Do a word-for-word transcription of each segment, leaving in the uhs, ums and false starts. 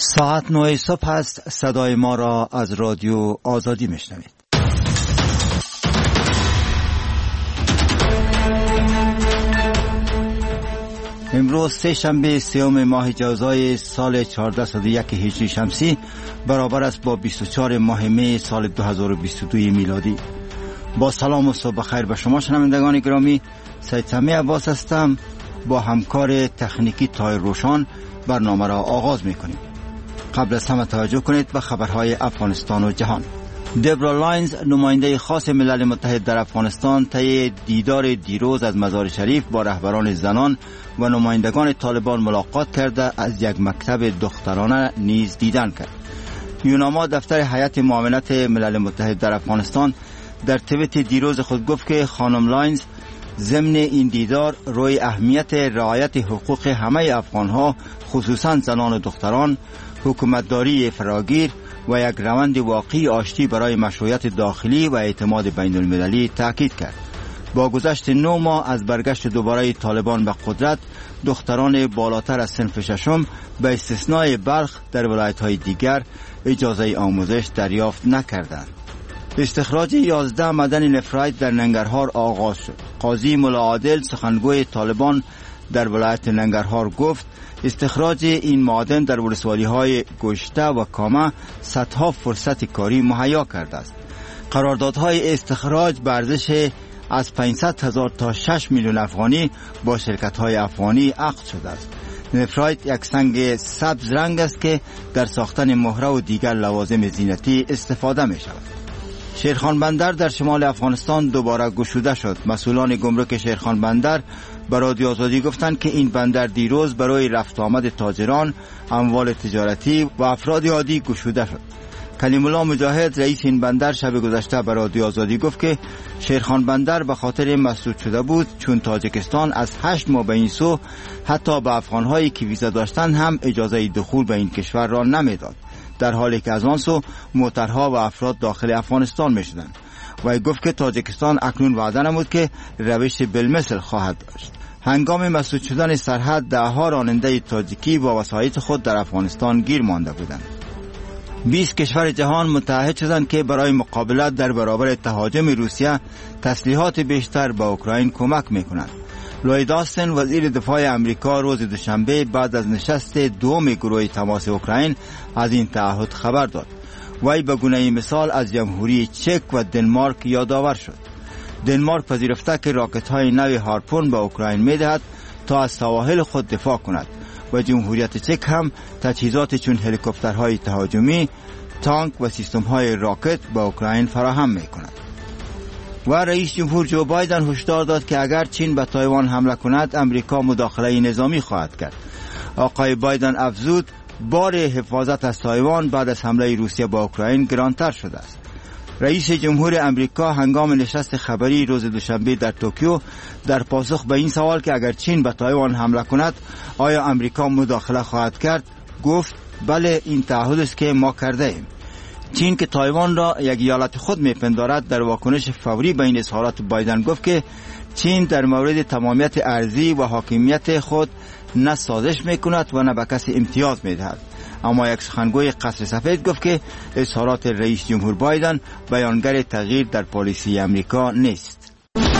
ساعت نه صبح است. صدای ما را از رادیو آزادی میشنوید. امروز سه شنبه سوم ماه جوزای سال چهارصد و یک هجری شمسی برابر است با بیست و چهار ماه می سال دو هزار و بیست و دو میلادی. با سلام و صبح خیر به شما شنوندگان گرامی، سید سمیع عباس هستم. با همکار تکنیکی تایر روشان برنامه را آغاز میکنیم. قبل از همه توجه کنید به خبرهای افغانستان و جهان. دبرا لاینز، نماینده خاص ملل متحد در افغانستان، طی دیدار دیروز از مزار شریف با رهبران زنان و نمایندگان طالبان ملاقات کرده از یک مکتب دخترانه نیز دیدن کرد. یوناما، دفتر هیئت معاونت ملل متحد در افغانستان، در توییت دیروز خود گفت که خانم لاینز ضمن این دیدار روی اهمیت رعایت حقوق همه افغانها، خصوصا زنان و دختران، حکومتداری فراگیر و یک روند واقعی آشتی برای مشروعیت داخلی و اعتماد بین المللی تاکید کرد. با گذشت نه ماه از برگشت دوباره طالبان به قدرت، دختران بالاتر از صنف ششم به استثنای بلخ در ولایت‌های دیگر اجازه آموزش دریافت نکردند. استخراج یازده معدن نفرایت در ننگرهار آغاز شد. قاضی ملا عادل، سخنگوی طالبان در ولایت ننگرهار، گفت استخراج این معادن در ولسوالی‌های گشته و کامه صدها فرصت کاری مهیا کرده است. قراردادهای استخراج به ارزش از پانصد هزار تا شش میلیون افغانی با شرکت‌های افغانی عقد شده است. نفرایت یک سنگ سبز رنگ است که در ساختن مهره و دیگر لوازم زینتی استفاده می شود. شیرخان بندر در شمال افغانستان دوباره گشوده شد. مسئولان گمرک شیرخان بندر به رادیو آزادی گفتند که این بندر دیروز برای رفت آمد تاجران، اموال تجارتی و افراد عادی گشوده شد. کلیم الله مجاهد، رئیس این بندر، شب گذشته به رادیو آزادی گفت که شیرخان بندر به خاطر مسدود شده بود چون تاجیکستان از هشت ماه به این سو حتی به افغانهایی که ویزا داشتند هم اجازه دخول به این کشور را نمیداد، در حالی که از آن سو موترها و افراد داخل افغانستان می شدند. و گفت که تاجیکستان اکنون وعده نمود که روش بالمثل خواهد داشت. هنگام مسدود شدن سرحد، دهها راننده تاجیکی با وسایط خود در افغانستان گیر مانده بودند. بیست کشور جهان متحد شدند که برای مقابلت در برابر تهاجم روسیه تسلیحات بیشتر به اوکراین کمک میکنند. لوید آستن، وزیر دفاع امریکا، روز دوشنبه بعد از نشست دوم گروه تماس اوکراین از این تعهد خبر داد. وی به گونه مثال از جمهوری چک و دنمارک یادآور شد. دنمارک پذیرفته که راکت‌های نو هارپون به اوکراین می‌دهد تا از سواحل خود دفاع کند و جمهوریت چک هم تجهیزات چون هلیکوپترهای تهاجمی، تانک و سیستم‌های راکت به اوکراین فراهم می‌کند. و رئیس جمهور جو بایدن هشدار داد که اگر چین به تایوان حمله کند، امریکا مداخله نظامی خواهد کرد. آقای بایدن افزود بار حفاظت از تایوان بعد از حمله روسیه به اوکراین گرانتر شده است. رئیس جمهور امریکا هنگام نشست خبری روز دوشنبه در توکیو در پاسخ به این سوال که اگر چین به تایوان حمله کند آیا امریکا مداخله خواهد کرد، گفت بله، این تعهد است که ما کرده ایم. چین که تایوان را یک ایالت خود میپندارد، در واکنش فوری به این اظهارات بایدن گفت که چین در مورد تمامیت ارضی و حاکمیت خود نه سازش میکند و نه به کسی امتیاز میدهد. اما یک سخنگوی قصر سفید گفت که اظهارات رئیس جمهور بایدن بیانگر تغییر در پالیسی امریکا نیست.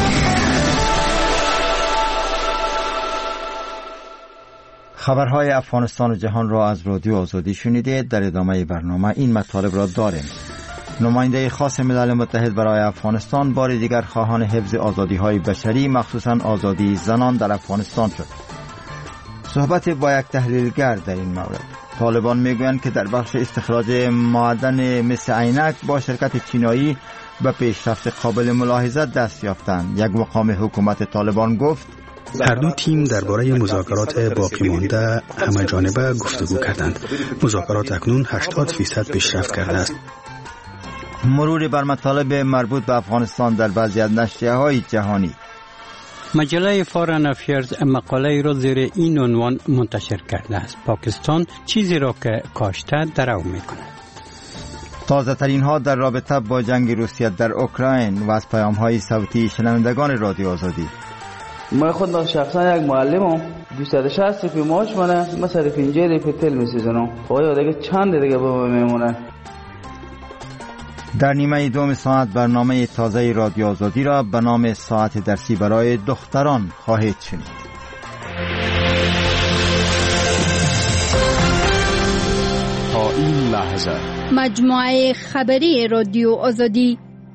خبرهای افغانستان و جهان را از رادیو آزادی شنیدید. در ادامه برنامه این مطالب را داریم. نماینده خاص ملل متحد برای افغانستان بار دیگر خواهان حفظ آزادی‌های بشری، مخصوصاً آزادی زنان در افغانستان شد. صحبت با یک تحلیلگر در این مورد. طالبان میگویند که در بخش استخراج معدن مثل عینک با شرکت چینایی به پیشرفت قابل ملاحظه دست یافتند. یک مقام حکومت طالبان گفت هر دو تیم درباره مذاکرات باقی مانده همه جانبه گفتگو کردند. مذاکرات اکنون هشتاد درصد پیشرفت کرده است. مرور بر مطالب مربوط به افغانستان در بعضی از نشریه‌های جهانی. مجله فارن افیرز مقاله را زیر این عنوان منتشر کرده است: پاکستان چیزی را که کاشته درو می‌کند. تازه ترین ها در رابطه با جنگ روسیه در اوکراین و از پیام های صوتی شنوندگان رادیو آزادی. من خود شخصا یک معلمم، دویست و شصت روپیه معاش منه، من صد و پنجاه روپیه تل میسوزونم. خواهی دیگه چند دیگه به من میمونه. در نیمه دوم ساعت برنامه تازه رادیو آزادی را به نام ساعت درسی برای دختران خواهید شنید. تا این لحظه مجموعه خبری رادیو آزادی.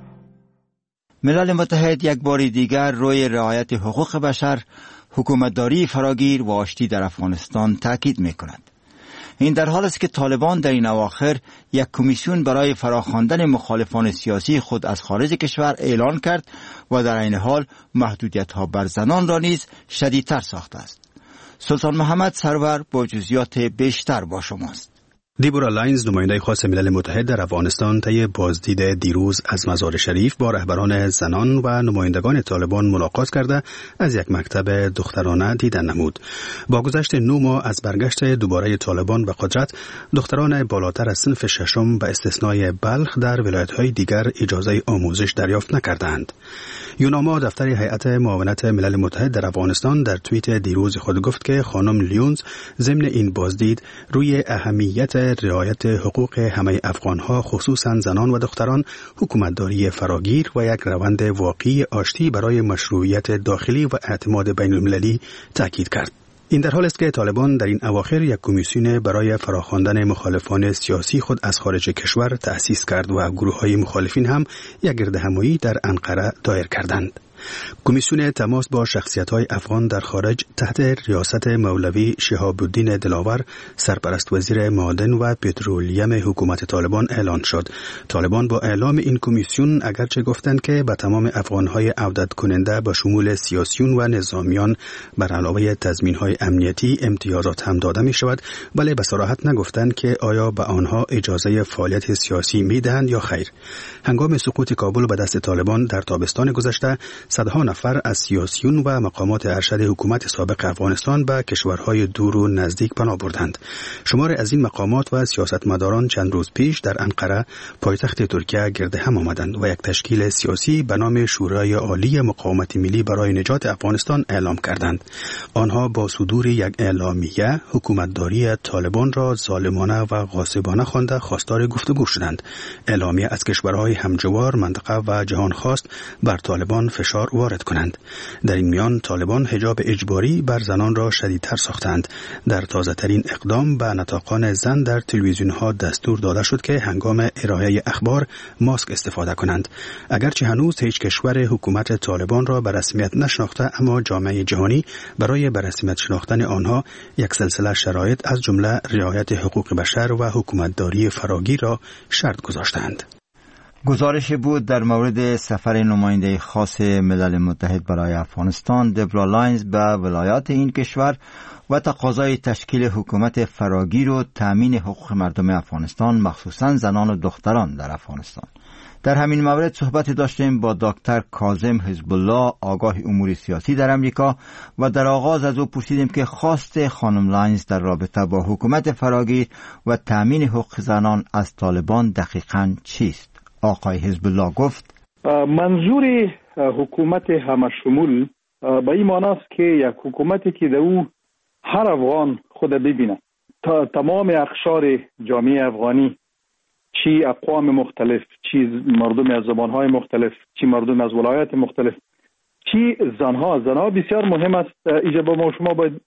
ملل متحد یک بار دیگر روی رعایت حقوق بشر، حکومتداری فراگیر و آشتی در افغانستان تاکید می‌کند. این در حال است که طالبان در این اواخر یک کمیسیون برای فراخواندن مخالفان سیاسی خود از خارج کشور اعلان کرد و در این حال محدودیت‌ها بر زنان را نیز شدیدتر ساخته است. سلطان محمد سرور با جزئیات بیشتر با شماست. دیبورا لاینز، نماینده خاص ملل متحد در افغانستان، طی بازدید دیروز از مزار شریف با رهبران زنان و نمایندگان طالبان ملاقات کرده از یک مکتب دخترانه دیدن نمود. با گذشت نه ماه از برگشت دوباره طالبان به قدرت، دختران بالاتر از صنف ششم به استثنای بلخ در ولایت‌های دیگر اجازه آموزش دریافت نکردند. یوناما، دفتر هیئت معاونت ملل متحد در افغانستان، در توییت دیروز خود گفت که خانم لیونز ضمن این بازدید روی اهمیت رعایت حقوق همه افغانها، خصوصا زنان و دختران، حکومتداری فراگیر و یک روند واقعی آشتی برای مشروعیت داخلی و اعتماد بین المللی تاکید کرد. این در حال است که طالبان در این اواخر یک کمیسیون برای فراخواندن مخالفان سیاسی خود از خارج کشور تأسیس کرد و گروه‌های مخالفین هم یک گردهمایی در انقره دایر کردند. کمیسیون تماس با شخصیت‌های افغان در خارج تحت ریاست مولوی شهاب الدین دلاور، سرپرست وزیر معادن و پترولیم حکومت طالبان اعلان شد. طالبان با اعلام این کمیسیون اگرچه گفتند که به تمام افغان‌های عودت کننده به شمول سیاسیون و نظامیان بر علاوه تضمین‌های امنیتی امتیازات هم داده می‌شود، ولی به صراحت نگفتند که آیا به آنها اجازه فعالیت سیاسی می‌دهند یا خیر. هنگام سقوط کابل به دست طالبان در تابستان گذشته، صدها نفر از سیاسیون و مقامات ارشد حکومت سابق افغانستان به کشورهای دور و نزدیک پناه بردند. شمار از این مقامات و سیاستمداران چند روز پیش در انقره، پایتخت ترکیه، گرد هم آمدند و یک تشکیل سیاسی به نام شورای عالی مقاومت ملی برای نجات افغانستان اعلام کردند. آنها با صدور یک اعلامیه حکومتداری طالبان را ظالمانه و غاصبانه خوانده خواستار گفتگو شدند. اعلامیه از کشورهای همجوار، منطقه و جهان خواست بر طالبان فشار وارد کنند. در این میان طالبان حجاب اجباری بر زنان را شدیدتر ساختند. در تازه ترین اقدام به نطاقان زن در تلویزیون ها دستور داده شد که هنگام ارائه اخبار ماسک استفاده کنند. اگرچه هنوز هیچ کشور حکومت طالبان را به رسمیت نشناخته، اما جامعه جهانی برای به رسمیت شناختن آنها یک سلسله شرایط از جمله رعایت حقوق بشر و حکومتداری فراگیر را شرط گذاشتند. گزارش بود در مورد سفر نماینده خاص ملل متحد برای افغانستان دیبورا لاینز به ولایات این کشور و تقاضای تشکیل حکومت فراگیر و تأمین حقوق مردم افغانستان، مخصوصاً زنان و دختران در افغانستان. در همین مورد صحبت داشتیم با دکتر کاظم حزب الله، آگاه امور سیاسی در امریکا، و در آغاز از او پرسیدیم که خواست خانم لاینز در رابطه با حکومت فراگیر و تأمین حقوق زنان از طالبان دقیقاً چیست. آقای حزب الله گفت منظور حکومت همشمول به این معنی است که یک حکومتی که در او هر افغان خود ببینه، تا تمام اقشار جامعه افغانی، چی اقوام مختلف، چی مردم از زبانهای مختلف، چی مردم از ولایات مختلف، چی زنها. زنها بسیار مهم است. اینجا با ما شما باید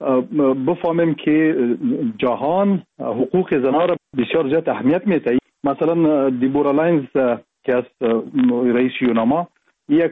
بفهمیم که جهان حقوق زنها را بسیار زیاد اهمیت میده. مثلا دیبورا لاینز که از رئیس یوناما، یک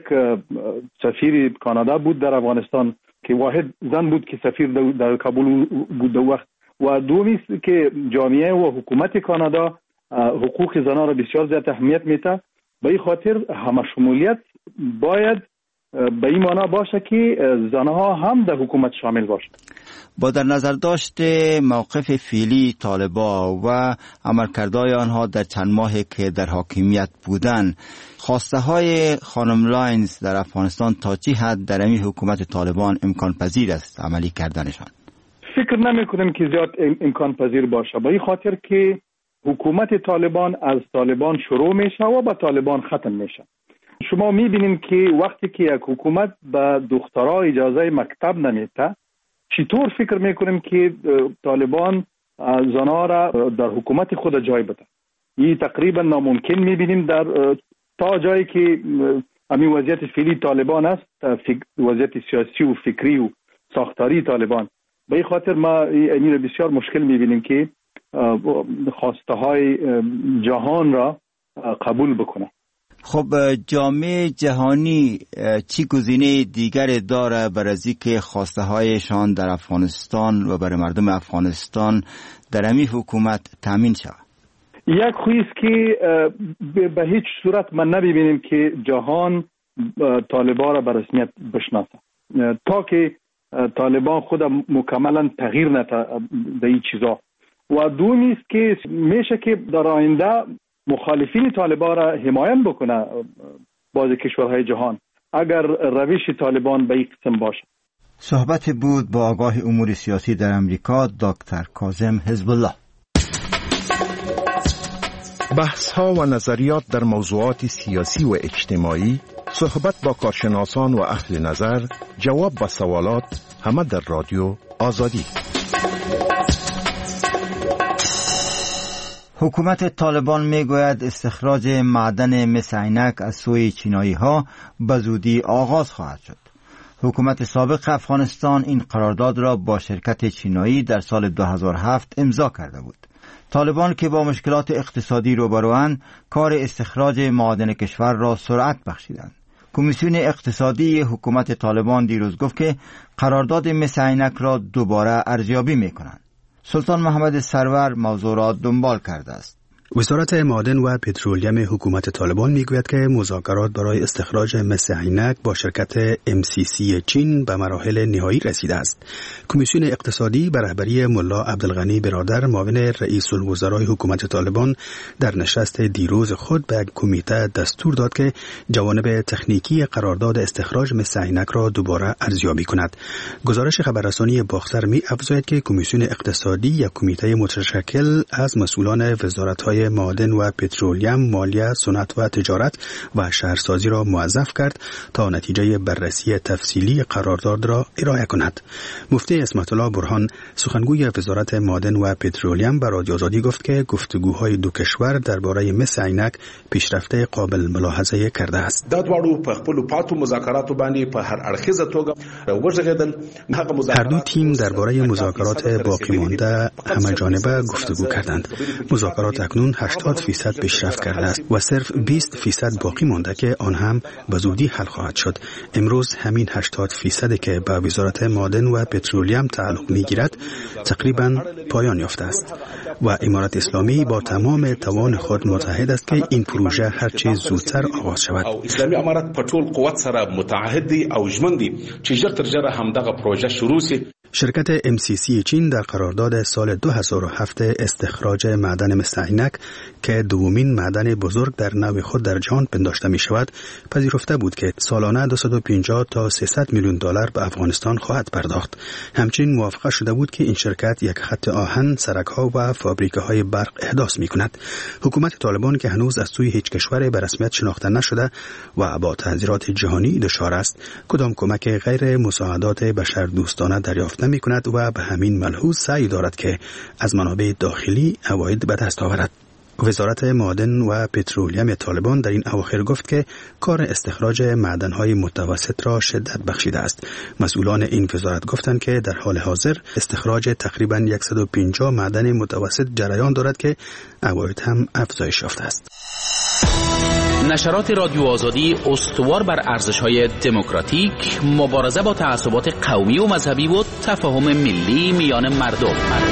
سفیر کانادا بود در افغانستان که واحد زن بود که سفیر در کابل بود در وقت. و دومی که جامعه و حکومت کانادا حقوق زنان را بسیار زیاد اهمیت میده. به این خاطر همشمولیت باید به این معنا باشه که زنها هم در حکومت شامل باشند. با در نظر داشت موقف فعلی طالبان و عملکردهای آنها در چند ماهی که در حاکمیت بودند، خواسته های خانم لاینز در افغانستان تا چه حد در این حکومت طالبان امکان پذیر است عملی کردنشان؟ فکر نمی کنم که زیاد امکان پذیر باشه، به این خاطر که حکومت طالبان از طالبان شروع میشه و با طالبان ختم میشه. شما میبینیم که وقتی که یک حکومت به دخترها اجازه مکتب نمیده، چطور فکر میکنیم که طالبان زنها را در حکومت خود جای بده؟ این تقریبا ناممکن میبینیم در تا جایی که همین وضعیت فعلی طالبان است، وضعیت سیاسی و فکری و ساختاری طالبان. به این خاطر ما این را بسیار مشکل میبینیم که خواسته های جهان را قبول بکنه. خب جامعه جهانی چی گزینه دیگر داره برای از اینکه خواسته هایشان در افغانستان و برای مردم افغانستان در همین حکومت تامین شود؟ یک خویست که به هیچ صورت من نبینیم که جهان طالبان را به رسمیت بشناسه تا که طالبان خود مکملا تغییر نده به این چیزا. و دومی است که میشه که در آینده مخالفین طالبان را حمایت بکنه بعضی کشورهای جهان اگر روش طالبان به این قسم باشه. صحبت بود با آگاه امور سیاسی در امریکا دکتر کاظم حزب الله. بحث ها و نظریات در موضوعات سیاسی و اجتماعی، صحبت با کارشناسان و اهل نظر، جواب به سوالات، همه در رادیو آزادی. حکومت طالبان میگوید استخراج معدن مس عینک از سوی چینایی ها به زودی آغاز خواهد شد. حکومت سابق افغانستان این قرارداد را با شرکت چینایی در سال دو هزار و هفت امضا کرده بود. طالبان که با مشکلات اقتصادی روبروند، کار استخراج معادن کشور را سرعت بخشیدند. کمیسیون اقتصادی حکومت طالبان دیروز گفت که قرارداد مس عینک را دوباره ارزیابی می‌کنند. سلطان محمد سرور موضوع را دنبال کرده است. وزارت معادن و پترولیم حکومت طالبان میگوید که مذاکرات برای استخراج مس عینک با شرکت ام سی سی چین به مراحل نهایی رسیده است. کمیسیون اقتصادی به رهبری ملا عبدالغنی برادر معاون رئیس الوزرای حکومت طالبان در نشست دیروز خود به کمیته دستور داد که جوانب تکنیکی قرارداد استخراج مس عینک را دوباره ارزیابی کند. گزارش خبررسانی باخسر می افزاید که کمیسیون اقتصادی یک کمیته متشکل از مسئولان وزارت‌های معادن و پترولیم، مالیه، صنعت و تجارت و شهرسازی را موظف کرد تا نتیجه بررسی تفصیلی قرارداد را ارائه کند. مفتی اسمت الله برهان سخنگوی وزارت معادن و پترولیم به رادیو آزادی گفت که گفتگوهای دو کشور درباره مس عینک پیشرفت قابل ملاحظه کرده است. دا دواړو په خپل پاتو مذاکراتو باندې په هر اړخیزه توګه وژغیدل. هر دو تیم درباره مذاکرات باقی مانده همه جانبه گفتگو کردند. مذاکرات اکنون هشتاد فیصد پیشرفت کرده است و صرف بیست فیصد باقی مانده که آن هم به زودی حل خواهد شد. امروز همین هشتاد فیصد که به وزارت معادن و پترولیم تعلق میگیرد تقریبا پایان یافته است و امارت اسلامی با تمام توان خود متحد است که این پروژه هرچه زودتر آغاز شود. اسلامی امارت په ټول قوت سره متعهد دی او ژمن دی چې ژر تر ژره همدغه پروژه شروع شي. شرکت ام سی سی چین در قرارداد سال دو هزار و هفت استخراج معدن مس عینک که دومین معدن بزرگ در نوع خود در جهان پنداشته می شود پذیرفته بود که سالانه دویست و پنجاه تا سیصد میلیون دلار به افغانستان خواهد پرداخت. همچنین موافقه شده بود که این شرکت یک خط آهن، سرک‌ها و فابریکه‌های برق احداث می کند. حکومت طالبان که هنوز از سوی هیچ کشور به رسمیت شناخته نشده و با تحذیرات جهانی دچار است، کدام کمک غیر مساعدات بشردوستانه دریافت نمی کند و به همین ملحوظ سعی دارد که از منابع داخلی عواید به دست آورد. وزارت معادن و پترولیم طالبان در این اواخر گفت که کار استخراج معدن‌های متوسط را شدت بخشیده است. مسئولان این وزارت گفتند که در حال حاضر استخراج تقریباً صد و پنجاه معدن متوسط جریان دارد که عواید هم افزایش یافته است. نشرات رادیو آزادی استوار بر ارزش‌های دموکراتیک، مبارزه با تعصبات قومی و مذهبی و تفاهم ملی میان مردم.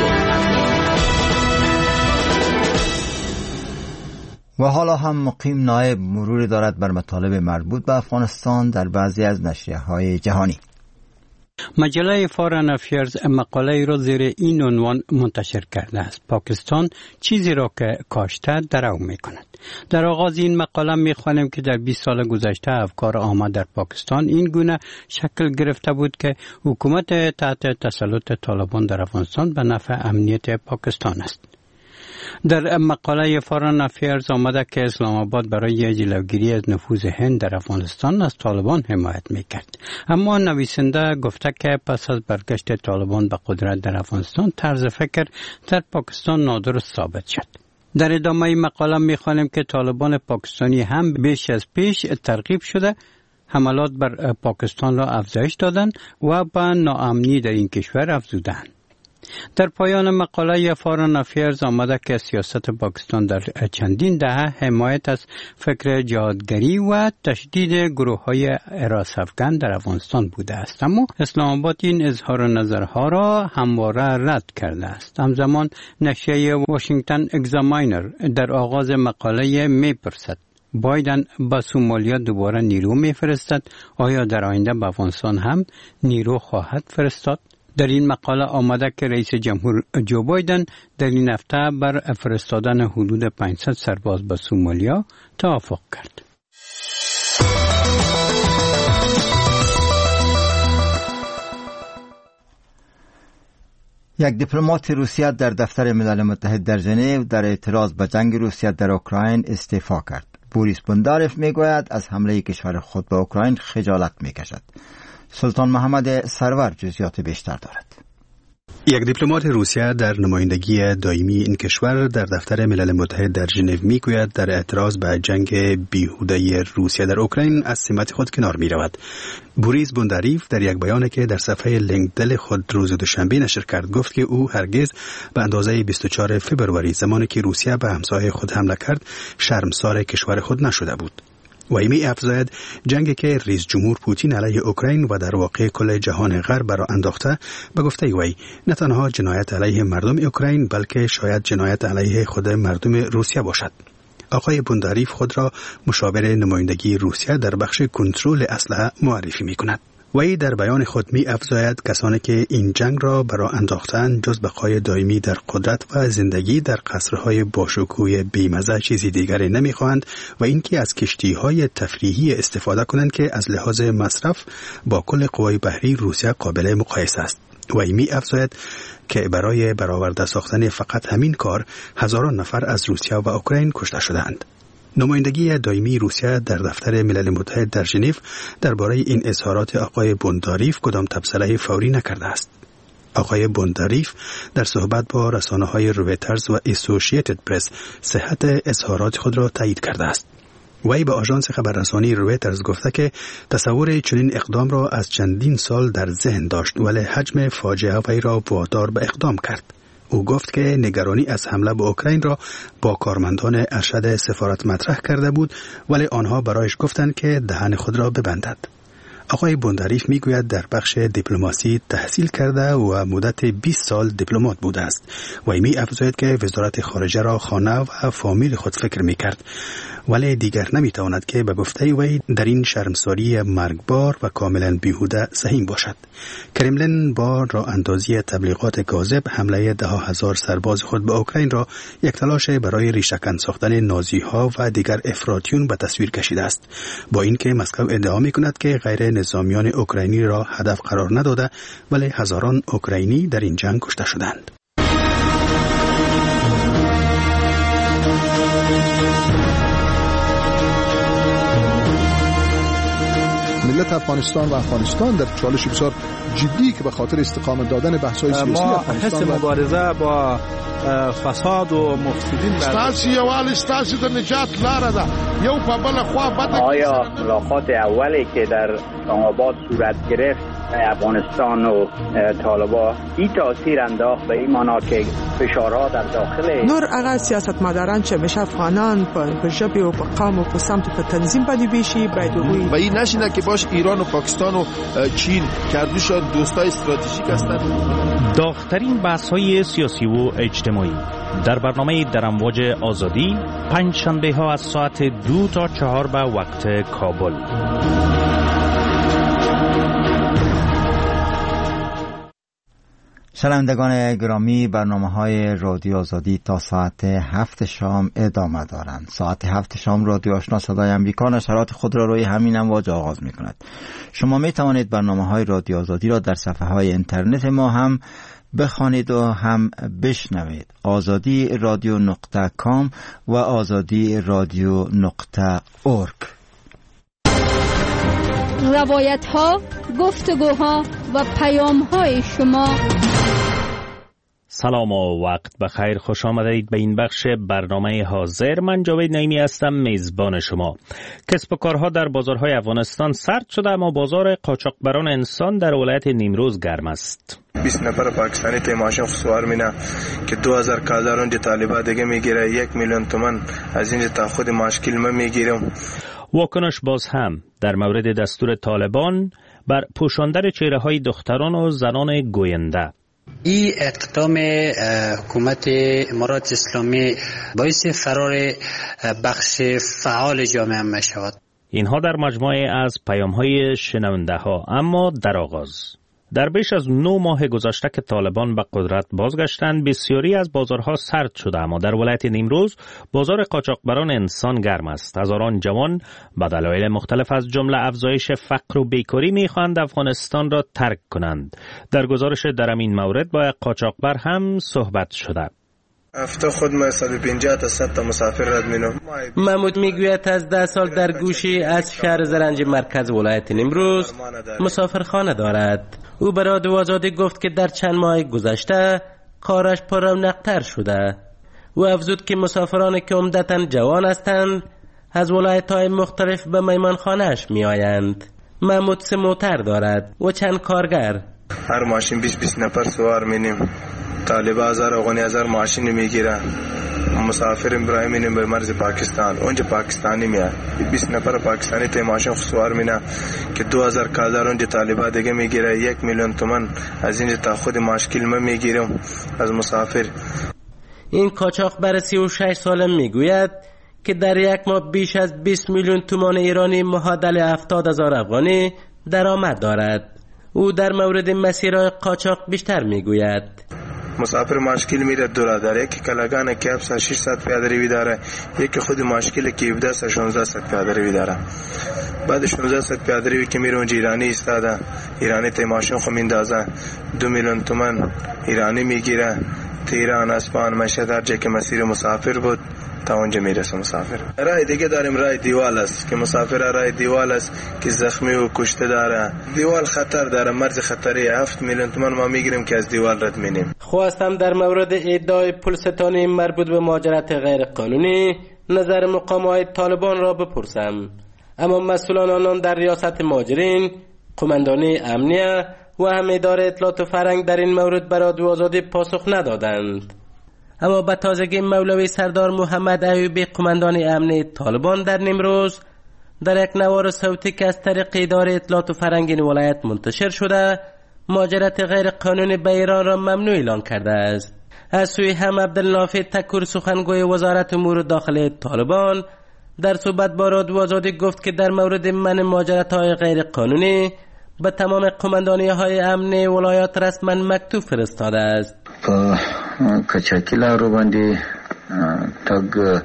و حالا هم مقیم نایب مروری دارد بر مطالب مربوط به افغانستان در بعضی از نشریه‌های جهانی. مجله فارن افیرز مقاله را زیر این عنوان منتشر کرده است: پاکستان چیزی را که کاشته درو می کند. در آغاز این مقاله می خوانیم که در بیست سال گذشته افکار عامه در پاکستان این گونه شکل گرفته بود که حکومت تحت تسلط طالبان در افغانستان به نفع امنیت پاکستان است. در مقاله فارن افیرز آمده که اسلام آباد برای جلوگیری از نفوذ هند در افغانستان از طالبان حمایت میکرد. اما نویسنده گفته که پس از برگشت طالبان به قدرت در افغانستان طرز فکر در پاکستان نادرست ثابت شد. در ادامه مقاله میخوانیم که طالبان پاکستانی هم بیش از پیش ترغیب شده حملات بر پاکستان را افزایش دادند و به ناامنی در این کشور افزودند. در پایان مقاله فارن افیرز آمده که سیاست پاکستان در چندین دهه حمایت از فکر جهادگری و تشدید گروه های حراس افغان در افغانستان بوده است، اما اسلام آباد این اظهار نظرها را همواره رد کرده است. همزمان نشریه واشنگتن اگزاماینر در آغاز مقاله میپرسد بایدن به سومالیا دوباره نیرو میفرستد؟ آیا در آینده به افغانستان هم نیرو خواهد فرستاد؟ در این مقاله آمده که رئیس جمهور جو بایدن در این هفته بر فرستادن حدود پانصد سرباز به سومالیا توافق کرد. یک دیپلمات روسیه در دفتر ملل متحد در ژنو در اعتراض به جنگ روسیه در اوکراین استعفا کرد. بوریس بونداروف میگوید از حمله کشور خود به اوکراین خجالت میکشد. سلطان محمد سرور جزئیات بیشتر دارد. یک دیپلمات روسیه در نمایندگی دائمی این کشور در دفتر ملل متحد در ژنو میگوید در اعتراض به جنگ بیهوده روسیه در اوکراین از سمت خود کنار می رود. بوریس بونداروف در یک بیانی که در صفحه لینکدین خود روز دوشنبه نشر کرد گفت که او هرگز به اندازه بیست و چهارم فوریه زمانی که روسیه به همسایه خود حمله کرد شرمسار کشور خود نشده بود. و ایمی افزاید جنگی که رئیس جمهور پوتین علیه اوکراین و در واقع کل جهان غرب را انداخته به گفته وی نه تنها جنایت علیه مردم اوکراین بلکه شاید جنایت علیه خود مردم روسیه باشد. آقای بونداروف خود را مشاور نمایندگی روسیه در بخش کنترل اسلحه معرفی می کند. وی در بیان خود می افزاید کسانی که این جنگ را برای انداختن جز بقای دائمی در قدرت و زندگی در قصرهای باشکوه بیمزه چیزی دیگری نمی خواهند و اینکه از کشتیهای تفریحی استفاده کنند که از لحاظ مصرف با کل قوای بحری روسیه قابل مقایسه است. وی می افزاید که برای برآورده ساختن فقط همین کار هزاران نفر از روسیه و اوکراین کشته شدند. نمایندگی دائمی روسیه در دفتر ملل متحد در ژنو درباره این اظهارات آقای بونداروف کدام تبصره فوری نکرده است. آقای بونداروف در صحبت با رسانه‌های رویترز و اسوسییتد پرس صحت اظهارات خود را تایید کرده است. وی به آژانس خبررسانی رویترز گفته که تصور چنین اقدام را از چندین سال در ذهن داشت ولی حجم فاجعه وی را وادار به اقدام کرد. او گفت که نگرانی از حمله به اوکراین را با کارمندان ارشد سفارت مطرح کرده بود ولی آنها برایش گفتند که دهن خود را ببندد. آقای بونداروف میگوید در بخش دیپلماسی تحصیل کرده و مدت بیست سال دیپلمات بوده است و می افزاید که وزارت خارجه را خانه و فامیل خود فکر میکرد ولی دیگر نمیتواند که به گفته وی در این شرمساری مرگبار و کاملا بیهوده سهیم باشد. کرملین با راه اندازی تبلیغات کاذب حمله ده هزار سرباز خود به اوکراین را یک تلاش برای ریشه‌کن ساختن نازی ها و دیگر افراطیون به تصویر کشیده است، با اینکه مسکو ادعا میکند که غیر نظامیان اوکراینی را هدف قرار نداده ولی هزاران اوکراینی در این جنگ کشته شدند. ملت افغانستان و افغانستان در چالش بسیار جدی که به خاطر استقامت دادن بحث‌های سیاسی ما افغانستان حس مبارزه با فساد و مفسدین ستاسو یوال ستاسو د نجات لاره ده یو په بل خوا بده. آیا ملاقات اولی که در اسلام آباد صورت گرفت افغانستان و طالبان این تاثیر انداخت به این معنا که فشارها در داخل نور هغه سیاستمداران چې همیشه افغانان په ژبه او په قوم او په سمت په تنظیم باندې بیشي باید وي و این نشینه که باش ایران و پاکستان و چین کردوشان دوستای استراتژیک هستند. داغ‌ترین بحث‌های سیاسی و اجتماعی در برنامه در امواج آزادی پنج شنبه ها از ساعت دو تا چهار به وقت کابل. شنوندگان گرامی، برنامه های رادیو آزادی تا ساعت هفت شام ادامه دارند. ساعت هفت شام رادیو آشنا صدای امریکا نشرات خود را روی همین امواج آغاز می کند. شما می توانید برنامه های رادیو آزادی را در صفحه های اینترنت ما هم بخوانید و هم بشنوید. آزادی رادیو نقطه کام و آزادی رادیو نقطه اورگ. روایت ها، گفتگوها و پیام های شما. سلام و وقت بخیر، خوش آمدید به این بخش برنامه حاضر. من جاوید نعیمی هستم، میزبان شما. کسب و کارها در بازارهای افغانستان سرد شده، اما بازار قاچاقبران انسان در ولایت نیمروز گرم است. بیست نفر پاکستانی تی ماشین سوار مینا که دو هزار کالر اونجا طالبا دیگه میگیره، یک میلیون تومان از اینجا تا خود ماشکیل ما میگیرم. واکنش باز هم در مورد دستور طالبان بر پوشاندن چهره های دختران و زنان گوینده. این اقدام حکومت امارات اسلامی باعث فرار بخش فعال جامعه می شود. اینها در مجموعه از پیام های شنونده ها. اما در آغاز، در بیش از نو ماه گذشته که طالبان به قدرت بازگشتند، بسیاری از بازارها سرد شده، اما در ولایت نیمروز بازار قاچاقبران انسان گرم است. هزاران جوان به دلایل مختلف از جمله افزایش فقر و بیکاری می‌خواهند افغانستان را ترک کنند. در گزارش در این مورد با قاچاقبر هم صحبت شده. هفته خود ما صد و پنجاه تا صد تا مسافر رد مینم. محمود میگوید از ده سال در گوشی از شهر زرنج مرکز ولایت نیمروز مسافرخانه دارد. او به رادیو آزادی گفت که در چند ماه گذشته کارش پر رونق‌تر شده. او افزود که مسافرانی که عمدتاً جوان هستند از ولایت‌های مختلف به میمانخانه‌اش میآیند. محمود سه موتر دارد و چند کارگر. هر ماشین بیست بیست نفر سوار مینیم. طالبا هزار افغانی هزار ماشین میگیره. مسافر برای مینیم به مرز پاکستان. اونجا پاکستانی میاد. بیست نفر پاکستانی تی ماشین سوار مینا که دو هزار کالر اونجا طالبا دیگه میگیره، یک میلیون تومان از اینجا تا خود ماشکیل ما میگیرم از مسافر. این قاچاقبر سی و شش ساله میگوید که در یک ماه بیش از بیست میلیون تومان ایرانی معادل هفتاد هزار افغانی درآمد دارد. او در مورد مسیرهای قاچاق بیشتر میگوید. مسافر ماشکیل میره دورا داره، یکی کلاگان کیب سا ششصد پیاده روی داره، یکی خود ماشکیل که هفده سا شانزده صد پیاده روی داره. بعد شانزده صد پیاده روی که میره اونجا ایرانی استاده، ایرانی تی ماشین خو میندازه، دو میلیون تومان ایرانی میگیره. تیران اسپان مشهد هر جا که مسیر مسافر بود تا اونجا میرسه مسافر. رای دیگه داریم، رای دیوال است که مسافر رای دیوال است که زخمی و کشته داره. دیوال خطر داره، مرز خطری. هفت میلیون تومان ما میگیریم که از دیوال رد مینیم. خواستم در مورد ادعای پلستانی مربوط به مهاجرت غیر قانونی نظر مقامات طالبان را بپرسم، اما مسئولان آنان در ریاست مهاجرین، قماندانی امنیه و هم اداره اطلاعات و فرهنگ در این مورد برای رادیو آزادی پاسخ ندادند. اما به تازگی مولوی سردار محمد ایوبی قماندان امنی طالبان در نیمروز در یک نوار صوتی که از طریق اداره اطلاعات و فرهنگ این ولایت منتشر شده مهاجرت غیر قانونی به ایران را ممنوع اعلان کرده است. از سوی هم عبدالنافع تکور سخنگوی وزارت امور داخلی طالبان در صحبت با رادیو آزادی گفت که در مورد منع مهاجرت های غیر قانونی به تمام قماندانی های امنی ولایات رسما مکتوب فرستاده است. کچاکی لارو باندې تګ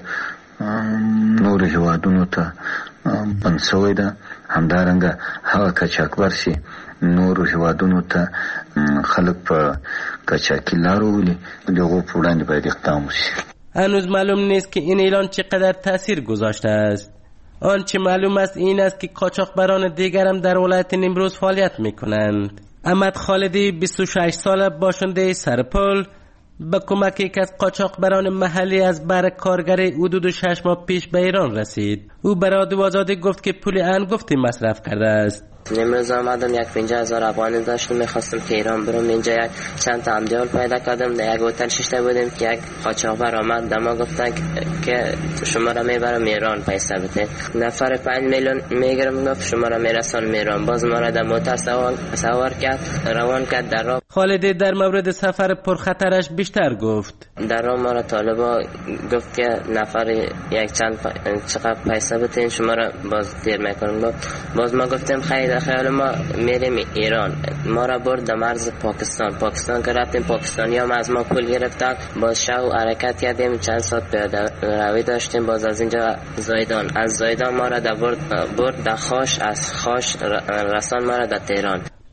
نور هیوادونو ته بند شوی ده، همدارنګه هغه کچاکبر شي نور هیوادونو ته خلک په کچاکی لارو ولي دغه په وړاندې باید اقدام وشي. هنوز معلوم نیست که این اعلان چقدر تاثیر گذاشته است. آنچه معلوم است این است که قاچاقبران دیگر هم در ولایت نیمروز فعالیت میکنند. احمد خالدی بیست و شش ساله باشنده سرپل به کمک یک از قاچاقبران محلی از بر کارگری حدود شش ماه پیش به ایران رسید. او به رادیو آزادی گفت که پول انگفتی مصرف کرده است. امروز آمدم یک پنجاه هزار افغانی داشتم، میخواستم که ایران برم. اینجا یک چند تا همدیال پیدا کردم، در یک هتل شیشته بودیم که یک قاچاقبر آمد در ما گفتن که شما را میبرم ایران پیسه بده، نفر پنج میلیون میگیرم. گفت شما را میرسان ایران. باز ما را در موتر سوار سوار کرد، روان کرد در راه. خالدی در مورد سفر پرخطرش بیشتر گفت. در راه ما را طالبا گفت که نفر یک چند چقدر پیسه بده شما را باز دیر میکنم. باز ما گفتیم خیر خیال ما میریم ایران. ما را برد در مرز پاکستان. پاکستان که رفتیم پاکستانی هم از ما پول گرفتن. باز شو حرکت کردیم، چند ساعت پیاده روی داشتیم. باز از اینجا زایدان، از زایدان ما را در برد برد در خاش، از خاش رسان ما را در تهران.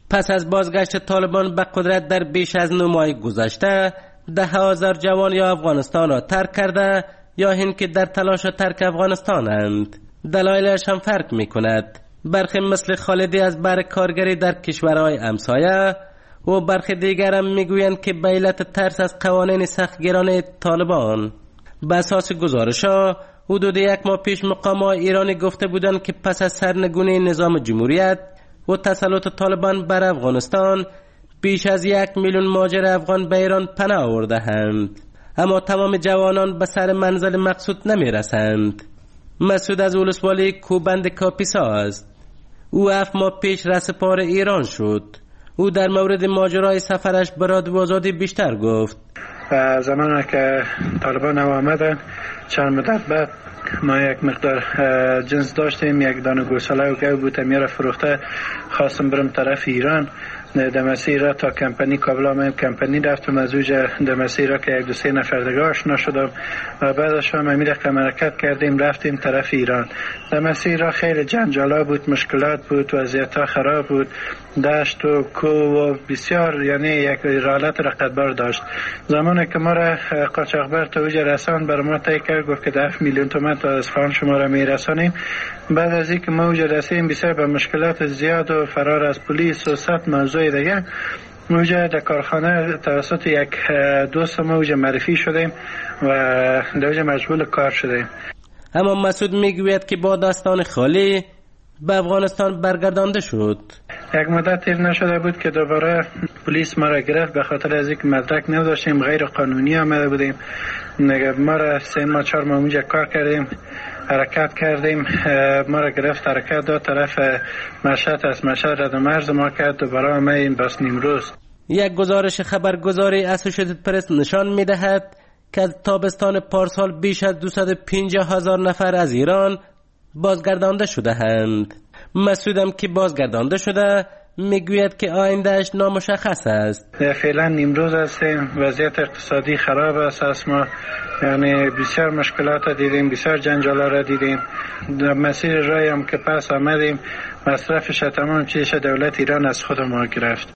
پس از بازگشت طالبان به قدرت در بیش از نه ماه گذشته، ده هزار جوان یا افغانستان را ترک کرده یا هند که در تلاش ترک افغانستانند. دلایلش هم فرق می کند. برخی مثل خالدی از بر کارگری در کشورهای همسایه و برخی دیگر هم می گویند که به علت ترس از قوانین سختگیرانه طالبان. به اساس گزارش ها حدود یک ماه پیش مقامات ایرانی گفته بودند که پس از سرنگونی نظام جمهوریت و تسلط طالبان بر افغانستان بیش از یک میلیون مهاجر افغان به ایران پناه آورده‌اند، اما تمام جوانان به سر منزل مقصود نمی رسند. مسعود از ولسوالی کوبند کاپیسا است. او هفت ماه پیش رسپار ایران شد. او در مورد ماجرای سفرش به رادیو آزادی بیشتر گفت. زمانی که طالبان آمدن چند مدت بعد ما یک مقدار جنس داشتیم، یک دانه گوساله و گو بود، میاره فروخته. خواستم برم طرف ایران در مسیر را تا کمپانی کابل آمدیم. کمپانی رفتم از اوج در مسیر را که یک دو سه نفر دیگه آشنا شدم و بعدش هم امیر حرکت کردیم رفتیم طرف ایران. در مسیر را خیلی جنجالا بود، مشکلات بود، وضعیت خراب بود، دشت و کوه و بسیار، یعنی یک حالت رقتبار داشت. زمانی که ما را قاچاقبر تا اوج رسان بر ما طی کرد، گفت که ده میلیون تومان تا اصفهان شما را میرسانیم. بعد از اینکه ما اوج رسیدیم بسیار به مشکلات زیاد و فرار از پلیس و صد موضوع دیگه، اوجا در کارخانه توسط یک دوست ما اوجا معرفی شدیم و در اوجا مشغول کار شدیم. اما مسعود میگوید که با دستان خالی به افغانستان برگردانده شد. یک مدت تیر نشده بود که دوباره پلیس ما را گرفت به خاطر از اینکه مدرک نداشتیم، غیر قانونی آمده بودیم. ما را سه ماه چهار ماه اونجا کار کردیم، حرکت کردیم، ما را گرفت حرکت داد طرف مشهد، از مشهد رد مرز ما کرد، دوباره آمدیم بس نیمروز. یک گزارش خبرگزاری اسوسییتد پرس نشان میدهد که از تابستان پارسال بیش از دویست و پنجاه هزار نفر از ایران بازگردانده شده اند. مسعودم که بازگردانده شده میگوید که آیندهش نامشخص است. فعلا نیمروز هستیم، وضعیت اقتصادی خراب است از ما، یعنی بسیار مشکلات دیدیم، بسیار جنجالا را دیدیم. در مسیر رای هم که پس آمدیم مصرفش تمام چیزش دولت ایران از خود ما گرفت.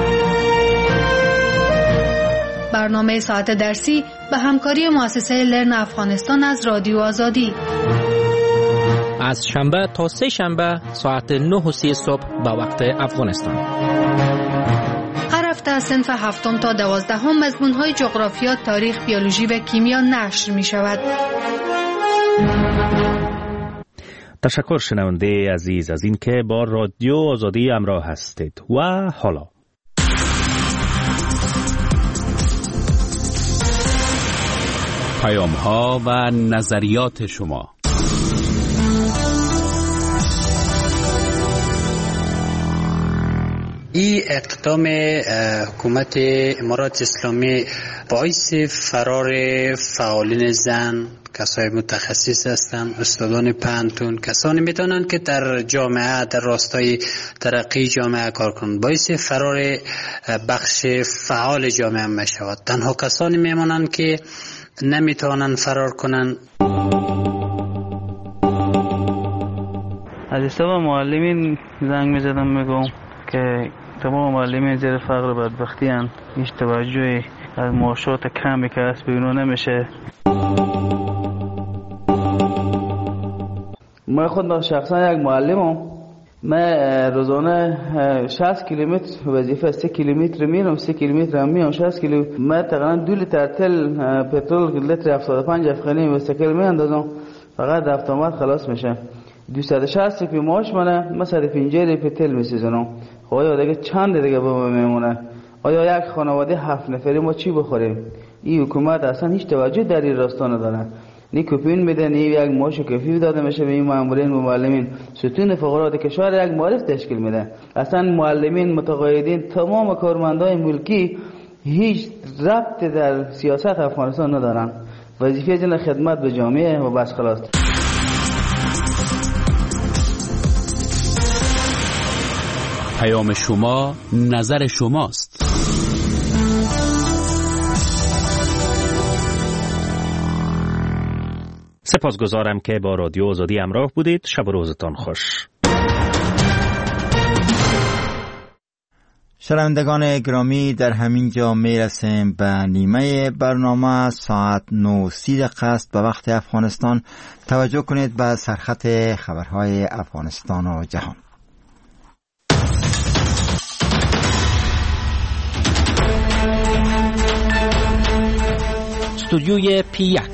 برنامه ساعت درسی به همکاری مؤسسه لرن افغانستان از رادیو آزادی از شنبه تا سه شنبه ساعت نه و سی صبح به وقت افغانستان. هر هفته از صنف هفتم تا دوازدهم مضمون‌های جغرافیا، تاریخ، بیولوژی و کیمیا نشر می شود. تشکر شنونده عزیز از این که با رادیو آزادی همراه هستید. و حالا پیام‌ها و نظریات شما. این اقدام حکومت امارات اسلامی باعث فرار فعالین زن، کسای متخصص هستند، استادان پانتون، کسانی میتونن که در جامعه در راستای ترقی جامعه کار کنند، باعث فرار بخش فعال جامعه میشود. تنها کسانی میمونن که نمیتونن فرار کنن. از حساب معلمین زنگ میزدم میگم که تمام معلمین زیر فقر و بدبختی هستند، هیچ توجهی از معاشات کمی که هست به اونو نمیشه. من خود شخصا یک معلمم، من روزانه شصت کیلومتر وظیفه سه کیلومتر میرم، سه کیلومتر هم میام شصت کیلو. من تقریبا دو لیتر تل پترول لیتر هفتاد و پنج افغانی مستقل میاندازم، فقط رفت آمد خلاص میشه. دویست و شصت که معاش منه، من صد و پنجاه روپیه تل میسوزونم. خب آیا دیگه چند دیگه به ما میمونه؟ آیا یک خانواده هفت نفری ما چی بخوریم؟ این حکومت اصلا هیچ توجه در این راستا نداره. نی کوپین میده، نی یک معاش کافی داده میشه به این مامورین و معلمین. ستون فقرات کشور یک معارف تشکیل میده. اصلا معلمین، متقاعدین، تمام کارمندای ملکی هیچ ربط در سیاست افغانستان ندارن. وظیفه جن خدمت به جامعه و بس خلاص. پیام شما نظر شماست. سپاسگزارم که با رادیو آزادی همراه بودید. شب و روزتان خوش. شنوندگان گرامی، در همین جا می رسیم به نیمه برنامه. ساعت نه و سی دقیقه است به وقت افغانستان. توجه کنید به سرخط خبرهای افغانستان و جهان. استودیوی پی یک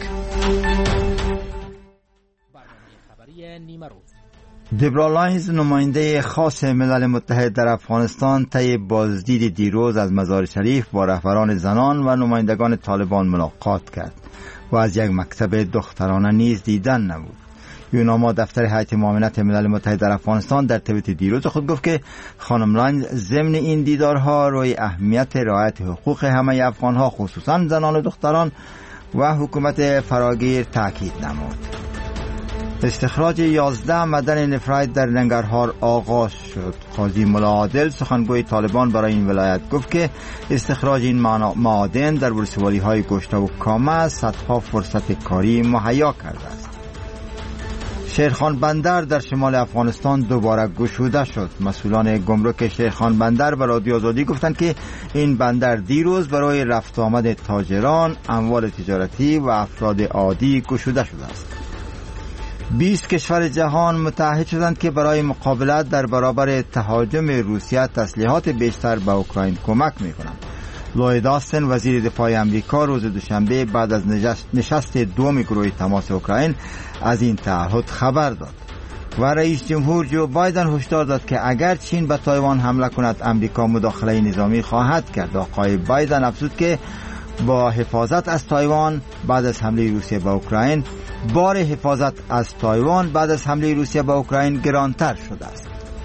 خبری نیمه روز. دبرا لاینز، نماینده خاص ملل متحد در افغانستان، طی بازدید دیروز از مزار شریف با رهبران زنان و نمایندگان طالبان ملاقات کرد و از یک مکتب دخترانه نیز دیدن نمود. یوناما دفتر هیئت معاونت ملل متحد در افغانستان در توییت دیروز خود گفت که خانم لاینز ضمن این دیدارها روی اهمیت رعایت حقوق همه افغانها، خصوصا زنان و دختران و حکومت فراگیر تاکید نمود. استخراج یازده معدن نفراید در ننگرهار آغاز شد. قاضی ملا عادل، سخنگوی طالبان برای این ولایت، گفت که استخراج این معادن در ولسوالی های گشته و کامه صدها فرصت کاری مهیا کرده است. شیرخان بندر در شمال افغانستان دوباره گشوده شد. مسئولان گمرک شیرخان بندر به رادیو آزادی گفتند که این بندر دیروز برای رفت آمد تاجران، اموال تجارتی و افراد عادی گشوده شده است. بیست کشور جهان متحد شدند که برای مقابلت در برابر تهاجم روسیه تسلیحات بیشتر به اوکراین کمک می‌کنند. لوید آستن، وزیر دفاع آمریکا، روز دوشنبه بعد از نشست دوم گروه تماس اوکراین از این تعهد خبر داد و رئیس جمهور جو بایدن هشدار داد که اگر چین به تایوان حمله کند امریکا مداخله نظامی خواهد کرد. آقای بایدن افزود که با حفاظت از تایوان بعد از حمله روسیه به اوکراین، بار حفاظت از تایوان بعد از حمله روسیه به اوکراین گرانتر شده است.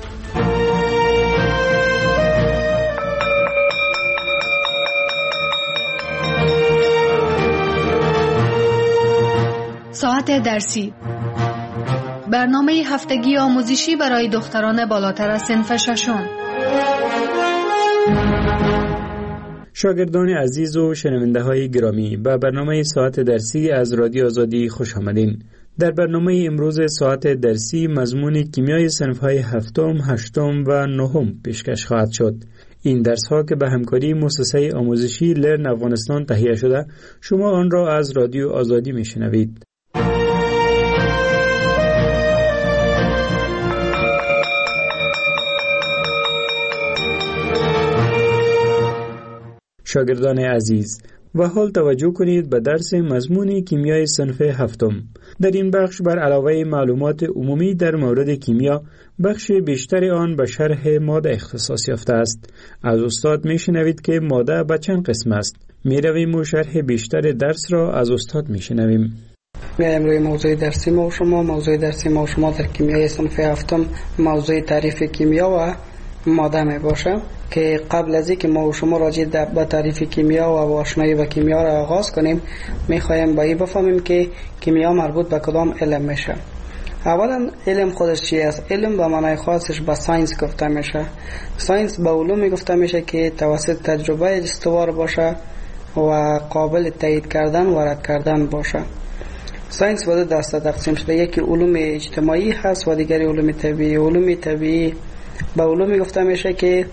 ساعت درسی، برنامه هفتگی آموزشی برای دختران بالاتر از صنف ششم. شاگردان عزیز و شنونده های گرامی، به برنامه ساعت درسی از رادیو آزادی خوش آمدین. در برنامه امروز ساعت درسی مضمون کیمیای صنف های هفتم، هشتم و نهم پیشکش خواهد شد. این درس ها که به همکاری مؤسسه آموزشی لرن افغانستان تهیه شده، شما آن را از رادیو آزادی میشنوید. شاگردان عزیز، و حال توجه کنید به درس مضمون کیمیای صنف هفتم. در این بخش بر علاوه معلومات عمومی در مورد کیمیا، بخش بیشتر آن به شرح ماده اختصاص یافته است. از استاد میشنوید که ماده به چند قسم است. میرویم و شرح بیشتر درس را از استاد میشنویم. امروز موضوع درسی ما و شما موضوع درسی ما و شما در کیمیای صنف هفتم موضوع تعریف کیمیا و ماده می باشه که قبل از اینکه ما و شما راجع به تعریف کیمیا و آشنایی با کیمیا را آغاز کنیم، میخوایم با این بفهمیم که کیمیا مربوط به کدام علم میشه. اولا علم خودش چی است؟ علم به معنای خاصش به ساینس گفته میشه. ساینس به علومی گفته میشه که توسط تجربه استوار باشه و قابل تایید کردن و رد کردن باشه. ساینس به دو دسته تقسیم شده، یکی علوم اجتماعی هست و دیگری علوم طبیعی. علوم طبیعی به علومی گفته میشه که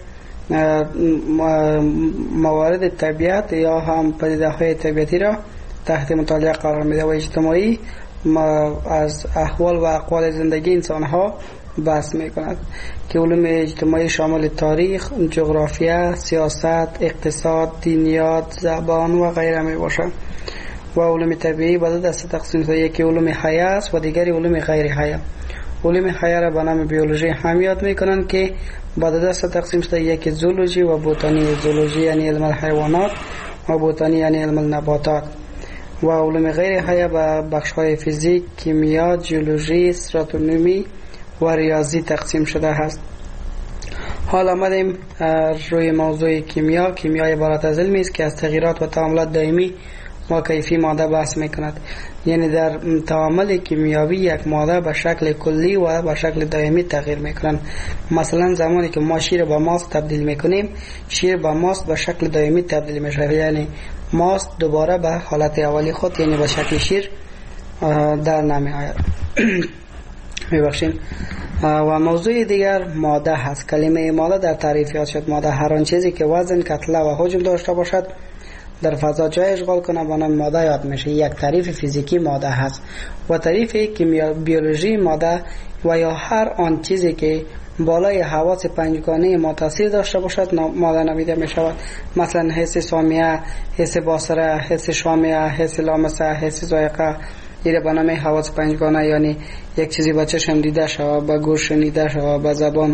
موارد طبیعت یا هم پدیده های طبیعتی را تحت مطالعه قرار میده، و اجتماعی از احوال و اقوال زندگی انسان ها بحث میکند که علوم اجتماعی شامل تاریخ، جغرافیا، سیاست، اقتصاد، دینیات، زبان و غیره می باشه. و علوم طبیعی به دو دسته تقسیم شده، یکی علوم حیه است و دیگری علوم غیر حیه. علوم حیه را به نام بیولوژی هم یاد میکنن که به دو دسته تقسیم شده، یکی زولوژی و بوتانی. زولوژی یعنی علم الحیوانات و بوتانی یعنی علم النباتات. و علوم غیر حیه به بخش‌های فیزیک، کیمیا، جیولوژی، استراتونومی و ریاضی تقسیم شده است. حال آمدیم روی موضوع کیمیا. کیمیا عبارت از علمی است که از تغییرات و تعاملات دائمی و کیفی ماده بحث میکند. یعنی در تعامل کیمیاوی یک ماده به شکل کلی و به شکل دائمی تغییر میکنند. مثلا زمانی که ما شیر به ماست تبدیل میکنیم، شیر به ماست به شکل دائمی تبدیل میشه، یعنی ماست دوباره به حالت اولی خود یعنی به شکل شیر در نمی آید. میبخشین. و موضوع دیگر ماده هست. کلمه ماده در تعریف یاد شد. ماده هر آن چیزی که وزن، کتله و حجم داشته باشد در فضا جای اشغال کنه با نام ماده یاد میشه. یک تعریف فیزیکی ماده هست. و تعریف کیمیا بیولوژی ماده و یا هر آن چیزی که بالای حواس پنجگانه ما تاثیر داشته باشد ماده نامیده می شود. مثلا حس سامیه، حس بصره، حس شامه، حس لامسه، حس ذائقه، ایره به نام حواس پنجگانه، یعنی یک چیزی با چشم دیده شود، با گوش شنیده شود، با زبان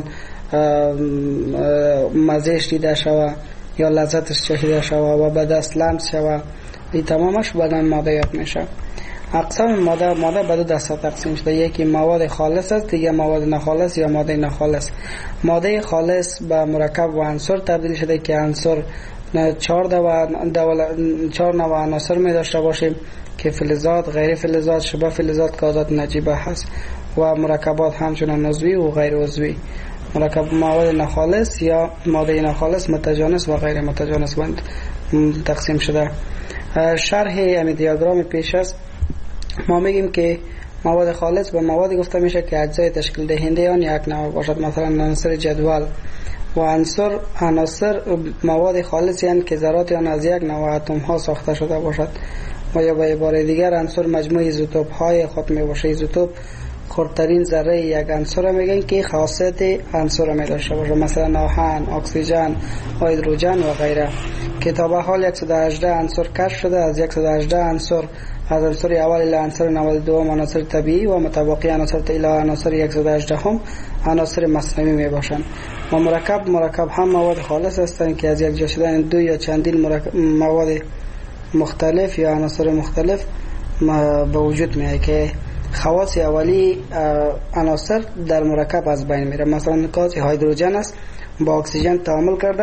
مزهش دیده شود یا لذتش چشیده شود و به دست لمس شود. این تمامش به نام ماده یاد میشه. اقسام ماده ماده به دو دسته تقسیم شده. یکی مواد خالص است، دیگه مواد ناخالص یا ماده ناخالص. ماده خالص به مرکب و عنصر تبدیل شده که عنصر چهار و چهار نوع عناصر می داشته باشیم که فلزات، غیر فلزات، شبه فلزات، گازات نجیبه هست و مرکبات همچنان عضوی و غیر عضوی. مرکب مواد ناخالص یا ماده ناخالص متجانس و غیر متجانس بند تقسیم شده. شرح امی دیاگرام پیش است. ما میگیم که مواد خالص به موادی گفته میشه که اجزای تشکیل دهنده آن یک نوع باشد، مثلا عناصر جدول. و عناصر عناصر مواد خالصی هستند که ذرات آن از یک نوع اتم ها ساخته شده باشد. و یا به عبارت دیگر عناصر مجموعه ایزوتوپ های خود می باشه. ایزوتوپ خردترین ذره یک عنصر میگن که خاصیت عنصر می داشته باشه، مثلا آهن، اکسیژن، هیدروژن و غیره. که تا به حال صد و هجده عنصر کشف شده. از صد و هجده عنصر از عنصر اول الی عنصر نود و دو عناصر طبیعی و متبقی عناصر الی عناصر صد و هجده هم عناصر مصنوعی می باشند. و مرکب مرکب هم مواد خالص هستند که از یک جا شدن دو یا چندین مواد مختلف یا عناصر مختلف به وجود میاد که خواص اولی عناصر در مرکب از بین میره. مثلا گاز هیدروژن است، با اکسیژن تعامل کرده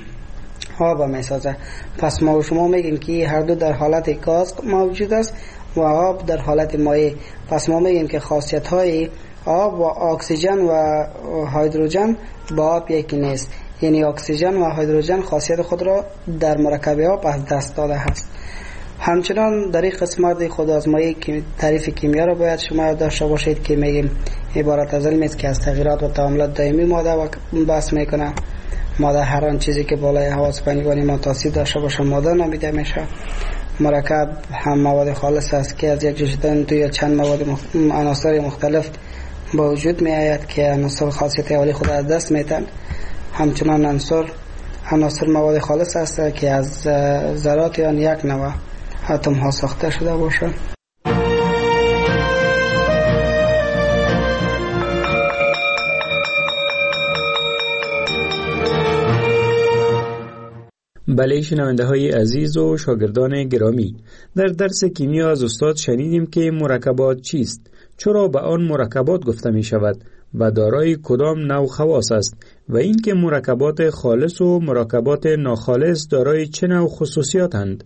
آب میسازه. پس ما و شما میگیم که هر دو در حالت گاز موجود است و آب در حالت مایع. پس ما میگیم که خاصیت های آب و اکسیژن و هیدروژن با آب یکی نیست. یعنی اکسیژن و هیدروژن خاصیت خود را در مرکب آب از دست داده است. همچنان در این قسمت خود آزمایی که تعریف کیمیا را باید شما داشته باشید که میگیم عبارت از علمی است که از تغییرات و تعاملات دائمی ماده و بحث میکنه. ماده هر آن چیزی که بالای حواس پنجگانه ما تاثیر داشته باشه ماده نامیده میشه. مرکب هم مواد خالص است که از یک جا شدن دو یا چند مواد مخ... عناصر مختلف با وجود می آید که عناصر خاصیت اولی خود از دست میتن. همچنان عنصر عناصر مواد خالص است که از ذرات آن یک نوع اتم ها ساخته شده باشند. بله شنونده های عزیز و شاگردان گرامی، در درس کیمیا از استاد شنیدیم که مرکبات چیست، چرا به آن مرکبات گفته می شود و دارای کدام نوع خواص است و اینکه مرکبات خالص و مرکبات ناخالص دارای چه نوع خصوصیاتند.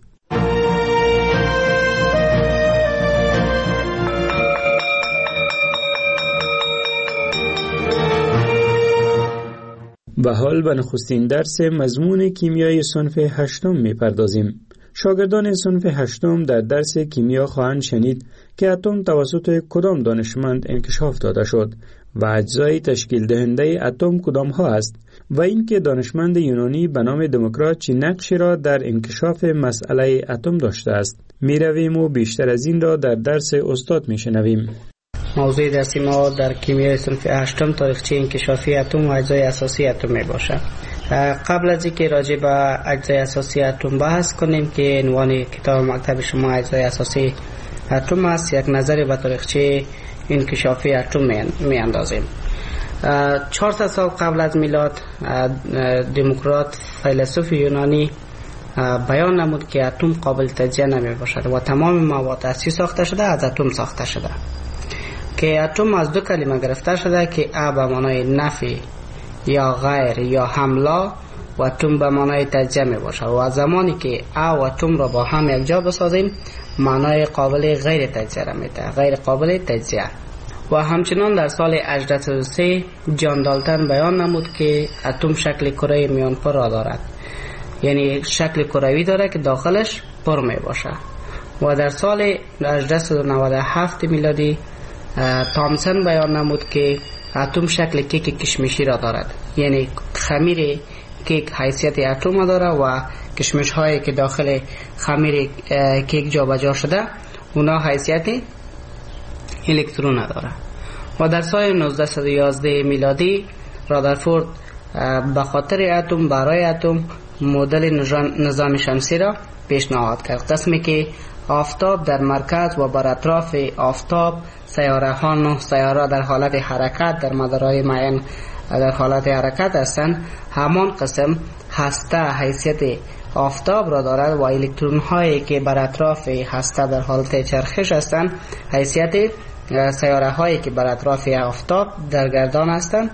به حال به نخستین درس مضمون کیمیای صنف هشتم می پردازیم. شاگردان صنف هشتم در درس کیمیا خواهند شنید که اتم توسط کدام دانشمند انکشاف داده شد و اجزای تشکیل دهنده اتم کدام ها است و اینکه دانشمند یونانی به نام دموکرات چه نقشی را در انکشاف مسئله اتم داشته است. می رویم و بیشتر از این را در درس استاد می شنویم. موضوع درسی ما در کیمیای صنف هشتم تاریخچه انکشافی اتم و اجزای اساسی اتم می باشد. قبل از اینکه راجع به اجزای اساسی اتم بحث کنیم که عنوان کتاب مکتب شما اجزای اساسی اتم است، یک نظری به تاریخچه انکشافی اتم می اندازیم. چهارصد سال قبل از میلاد دموکرات فیلسوف یونانی بیان نمود که اتم قابل تجزیه نمی باشد و تمام مواد اصلی ساخته شده از اتم ساخته شده، که اتم از دو کلمه گرفته شده که ا به معنای نفی یا غیر یا حمله و اتم به معنای تجزیه می باشد و زمانی که ا و اتم را با هم یک جا بسازیم معنای قابل غیر تجزیه را میده، غیر قابل تجزیه. و همچنان در سال هجده صد و سه جان دالتن بیان نمود که اتم شکل کره میان پر را دارد، یعنی شکل کروی داره که داخلش پر می باشه. و در سال هجده صد و نود و هفت میلادی تامسون بیان نمود که اتم شکل کیک کشمشی را دارد، یعنی خمیر کیک حیثیت اتم داره و کشمش هایی که داخل خمیر کیک جابجا شده اونا حیثیت الکترون داره. و در سال نوزده یازده میلادی رادرفورد به خاطر اتم برای اتم مدل نظام شمسی را پیشنهاد کرد، قسمی که آفتاب در مرکز و بر اطراف آفتاب سیاره ها نه سیاره در حالت حرکت در مدارهای معین در حالت حرکت هستند. همان قسم هسته حیثیت آفتاب را دارد و الکترون هایی که بر اطراف هسته در حالت چرخش هستند حیثیت سیاره هایی که بر اطراف آفتاب در گردان هستند.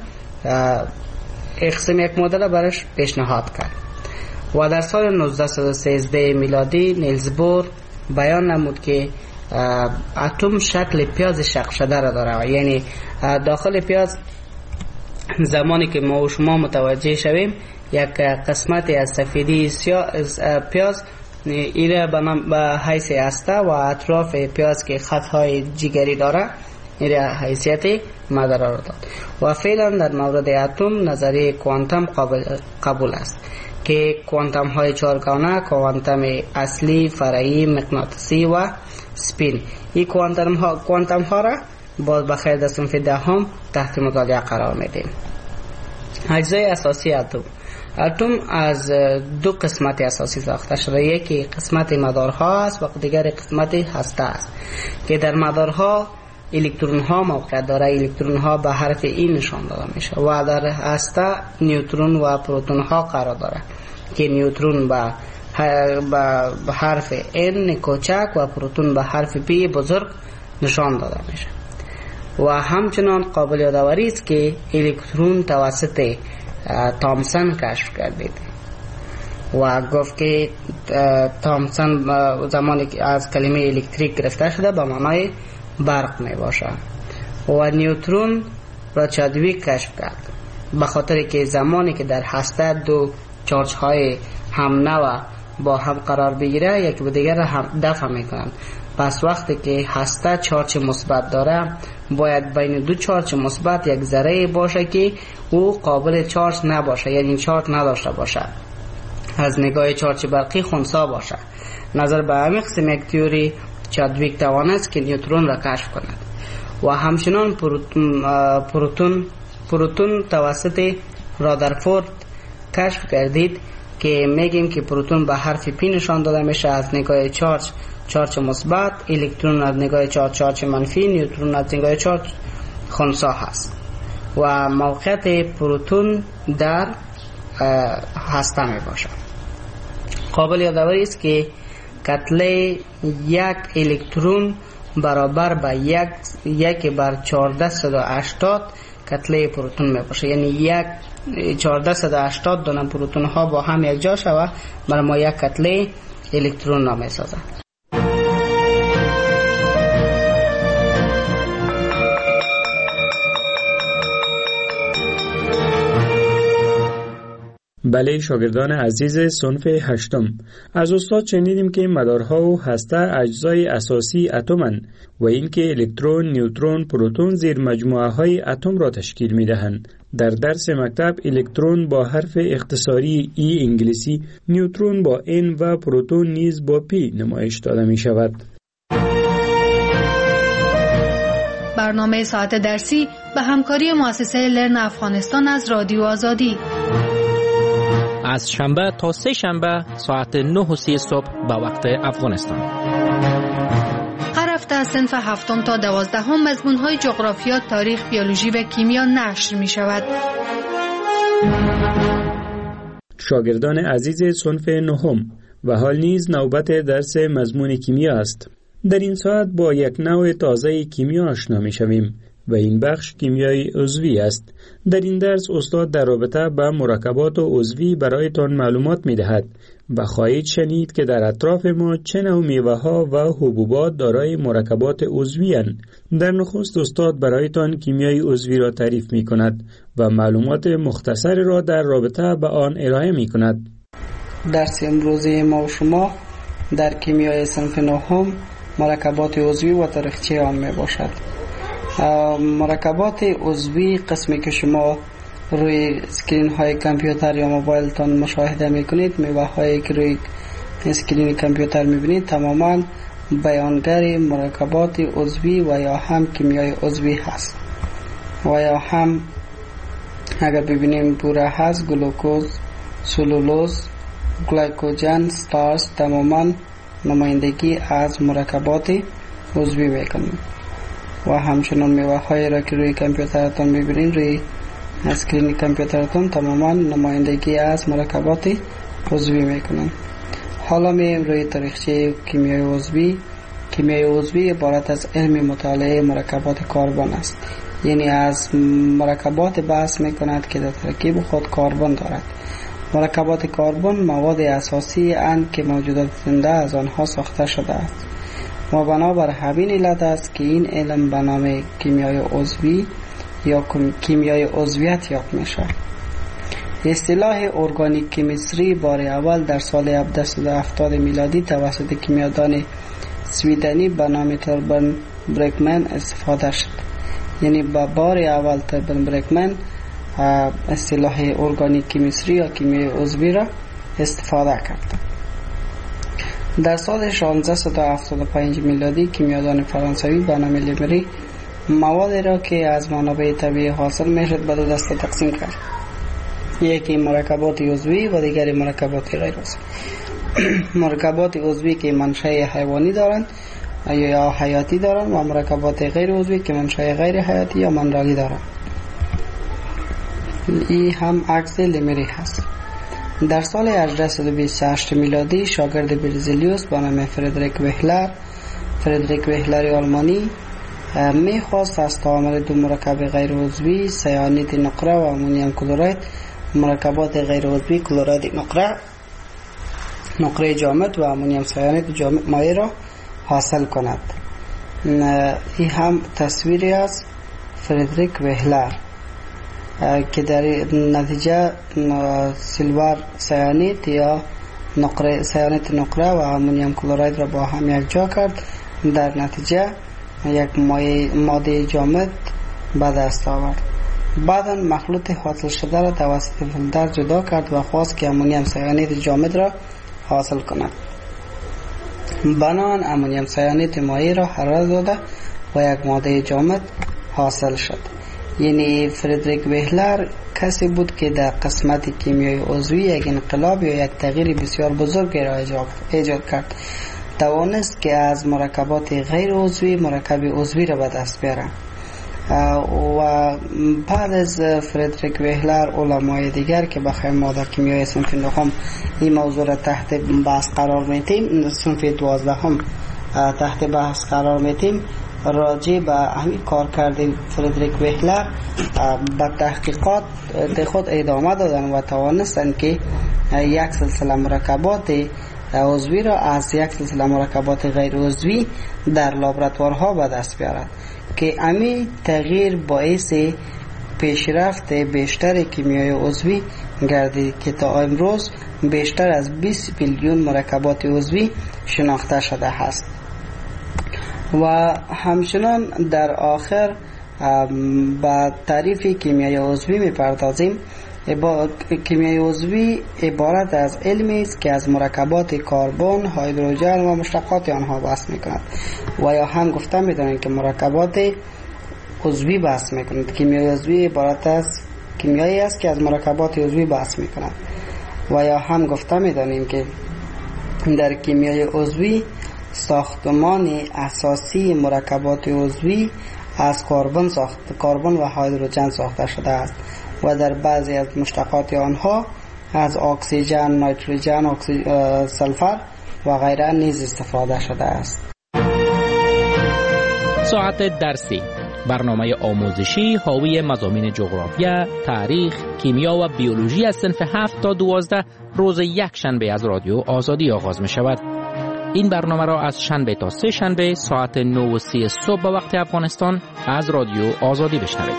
قسم یک مدل برش پیشنهاد کرد. و در سال نوزده سیزده میلادی نیلز بور بیان نمود که اتم شکل پیاز شق شده را داره، یعنی داخل پیاز زمانی که ما و شما متوجه شویم یک قسمت از سفیدی پیاز ایره به حیث هسته و اطراف پیاز که خطهای جگری داره ایره حیثیت مدار را داد. و فعلا در مورد اتم نظریه کوانتم قابل قبول است که کوانتم های چارگانه، کوانتم اصلی، فرعی، مغناطیسی و سپین، این کوانتم ها کوانتم ها را باز بخیر در صنف دهم تحت مطالعه قرار میدیم. اجزای اساسی اتم. اتم از دو قسمت اساسی ساخته شده، یکی قسمت مدارها است و دیگر قسمت هسته است که در مدارها الکترون ها موقع داره، الکترون ها به حرف ای نشان داده میشه و در هسته نیوترون و پروتون ها قرار داره که نیوترون به به حرف ان کوچک و پروتون به حرف پی بزرگ نشان داده میشه. و همچنان قابل یادآوری است که الکترون توسط تامسون کشف گردید و گفت که تامسون زمانی که از کلمه الکتریک گرفته شده به معنای برق می باشه. و نیوترون را چادویک کشف کرد به خاطر که زمانی که در هسته دو چارج های هم نوع با هم قرار بگیره یک به دیگر هم دفع میکنند. پس وقتی که هسته چارج مثبت داره باید بین دو چارج مثبت یک ذره باشه که او قابل چارج نباشه، یعنی چارج نداشته باشه، از نگاه چارج برقی خنثی باشه. نظر به همین قسم یک تئوری چادویک توانست که نیوترون را کشف کند. و همچنان پروتون پروتون پروتون توسط رادرفورد کشف گردید که میگیم که پروتون به حرف پی نشان داده میشه از نگاه چارج چارج مثبت، الکترون از نگاه چارج چارج منفی، نیوترون از نگاه چارج خنثی هست. و موقعیت پروتون در هسته می باشه. قابل یادآوری است که کتله یک الکترون برابر به یک یک بر چهارده صد و هشتاد کتله پروتون می باشه، یعنی یک چهارده صد و هشتاد دانه پروتون ها با هم یک جا شود برای ما یک کتله الکترون را می سازد. بله شاگردان عزیز صنف هشتم، از استاد شنیدیم که مدارها و هسته اجزای اساسی اتمن و اینکه الکترون، نیوترون، پروتون زیر مجموعه های اتم را تشکیل می دهند. در درس مکتب الکترون با حرف اختصاری ای انگلیسی، نیوترون با ان و پروتون نیز با پی نمایش داده می شود. برنامه ساعت درسی به همکاری مؤسسه لرن افغانستان از رادیو آزادی از شنبه تا سه شنبه ساعت نه و سی صبح به وقت افغانستان. هر هفته صنف هفتم تا دوازدهم مضمون‌های جغرافیا، تاریخ، بیولوژی و کیمیا نشر می شود. شاگردان عزیز صنف نهم و حال نیز نوبت درس مضمون کیمیا است. در این ساعت با یک نوع تازه کیمیا آشنا می شویم و این بخش کیمیای عضوی است. در این درس استاد در رابطه با مرکبات عضوی برایتان معلومات می دهد و خواهید شنید که در اطراف ما چه نوع میوه ها و حبوبات دارای مرکبات عضوی اند. در نخست استاد برایتان کیمیای عضوی را تعریف می کند و معلومات مختصر را در رابطه با آن ارائه می کند. درس امروزی ما و شما در کیمیای صنف نهم مرکبات عضوی و تاریخچه آن می باشد. مرکبات عضوی قسمی که شما روی اسکرین های کامپیوتر یا موبایلتان مشاهده میکنید، میوه هایی که روی اسکرین کامپیوتر میبینید تماما بیانگر مرکبات عضوی و یا هم کیمیای عضوی هست. و یا هم اگر ببینیم بوره هست، گلوکوز، سلولوز، گلیکوژن، استارچ تماما نمایندگی از مرکبات عضوی میکنند. و همچنان میوه های را که روی کامپیوترتان میبینید، روی اسکرین کامپیوترتان تماما نمایندگی از مرکبات عضوی میکنند. حالا میایم روی تاریخچه کیمیای عضوی. کیمیای عضوی عبارت از علم مطالعه مرکبات کربن است، یعنی از مرکبات بحث میکند که در ترکیب خود کربن دارد. مرکبات کربن مواد اساسی اند که موجودات زنده از آنها ساخته شده است و بنابر همین علت است که این علم به نام کیمیای عضوی یا کیمیای عضویت یاد میشه. اصطلاح ارگانیک کیمستری بار اول در سال هفتصد و هفتاد میلادی توسط کیمیادان سویدنی به نام توربن برکمن استفاده شد. یعنی با بار اول توربن برکمن اصطلاح ارگانیک کیمستری یا کیمیای عضوی را استفاده کرد. در سال شانزده و هفتاد و پنج میلادی کیمیادان فرانسوی به نام لیمری مواد را که از منابع طبیعی حاصل میشد به دو دسته تقسیم کرد، یکی مرکبات عضوی و دیگری مرکبات غیر عضوی. مرکبات عضوی که منشأ حیوانی دارند یا حیاتی دارند و مرکبات غیر عضوی که منشأ غیر حیاتی یا منرالی دارند. این هم عکس لیمری هست. در سال هجده و بیست و هشت میلادی شاگرد برزیلیوس به نام فردریک وهلر فردریک وهلر آلمانی میخواست از تعامل دو مرکب غیر عضوی سیانید نقره و امونیم کلورید مرکبات غیر عضوی کلورید نقره نقره جامد و امونیم سیانید جامد مایع را حاصل کند. این هم تصویری از فردریک وهلر که در نتیجه سیلور سیانید یا نقره سیانید نقره و امونیم کلورید را با هم یک جا کرد، در نتیجه یک ماده جامد به دست آورد. بعدا مخلوط حاصل شده را توسط فیلتر جدا کرد و خواست که امونیم سیانید جامد را حاصل کند. بنابراین امونیم سیانید مایع را حرارت داده و یک ماده جامد حاصل شد. یعنی فردریک وهلر کسی بود که در قسمت کیمیای عضوی یک انقلاب یا یک تغییر بسیار بزرگی را ایجاد کرد. توانست که از مرکبات غیر عضوی مرکب عضوی را به دست بیاره. و بعد از فردریک وهلر علمای دیگر که بخوایم ما در کیمیای صنف نهم این موضوع را تحت بحث قرار میتیم، صنف دوازدهم تحت بحث قرار میتیم، راجع به همین کار کرده فردریک وهلر به تحقیقات خود ادامه دادن و توانستن که یک سلسله مرکبات عضوی را از یک سلسله مرکبات غیر عضوی در لابراتوارها به دست بیارد که همین تغییر باعث پیشرفت بیشتر کیمیای عضوی گردید که تا امروز بیشتر از بیست میلیون مرکبات عضوی شناخته شده است. و همچنان در آخر با تعریف کیمیای عضوی می‌پردازیم. کیمیای عضوی عبارت از علمی است که از مرکبات کربن، هیدروژن و مشتقات آنها بحث می‌کند و یا هم گفته می‌دانند که مرکبات عضوی بحث می‌کنند. کیمیای عضوی عبارت از کیمیایی است که از مرکبات عضوی بحث می‌کند و یا هم گفته می‌دانیم که در کیمیای عضوی ساختمان اساسی مرکبات عضوی از کربن ساخت کربن و هیدروژن ساخته شده است و در بعضی از مشتقات آنها از اکسیژن، نیتروژن، اکسی... سلفر و غیره نیز استفاده شده است. ساعت درسی، برنامه آموزشی حاوی مضامین جغرافیا، تاریخ، کیمیا و بیولوژی از صنف هفت تا دوازده روز یک شنبه از رادیو آزادی آغاز می شود. این برنامه را از شنبه تا سه شنبه ساعت نه و سی صبح به وقت افغانستان از رادیو آزادی بشنوید.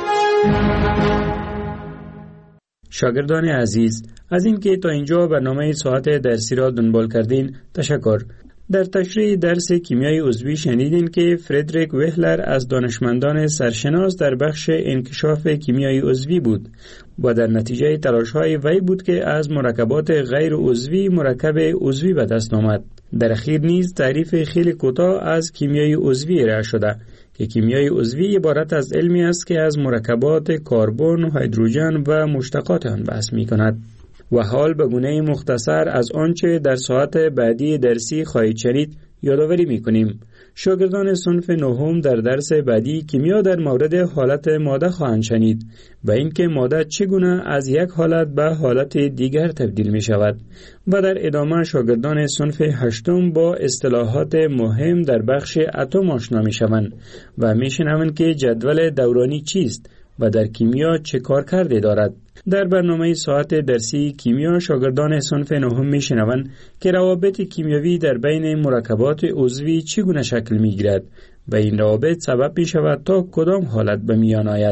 شاگردان عزیز، از اینکه تا اینجا برنامه ساعت درسی را دنبال کردین تشکر. در تشریح درس کیمیای عضوی شنیدین که فردریک وهلر از دانشمندان سرشناس در بخش انکشاف کیمیای عضوی بود و در نتیجه تلاش‌های وی بود که از مرکبات غیر عضوی مرکب عضوی به دست آمد. در اخیر نیز تعریف خیلی کوتاه از کیمیای عضوی ارائه شده که کیمیای عضوی عبارت از علمی است که از مرکبات کربن، هیدروژن و مشتقات آن بحث می‌کند. و حال به گونه مختصر از آنچه در ساعت بعدی درسی خواهید شنید یادآوری می‌کنیم. شاگردان صنف نهم در درس بعدی کیمیا در مورد حالت ماده خواهند شنید و اینکه ماده چگونه از یک حالت به حالت دیگر تبدیل می شود و در ادامه شاگردان صنف هشتم با اصطلاحات مهم در بخش اتم آشنا می شوند و می شنوند که جدول دورانی چیست و در کیمیا چه کار کرده دارد. در برنامه ساعت درسی کیمیا شاگردان صنف نهم میشنوند که روابط کیمیاوی در بین مرکبات عضوی چگونه شکل میگیرد و این روابط سبب می شود تا کدام حالت به میان آید.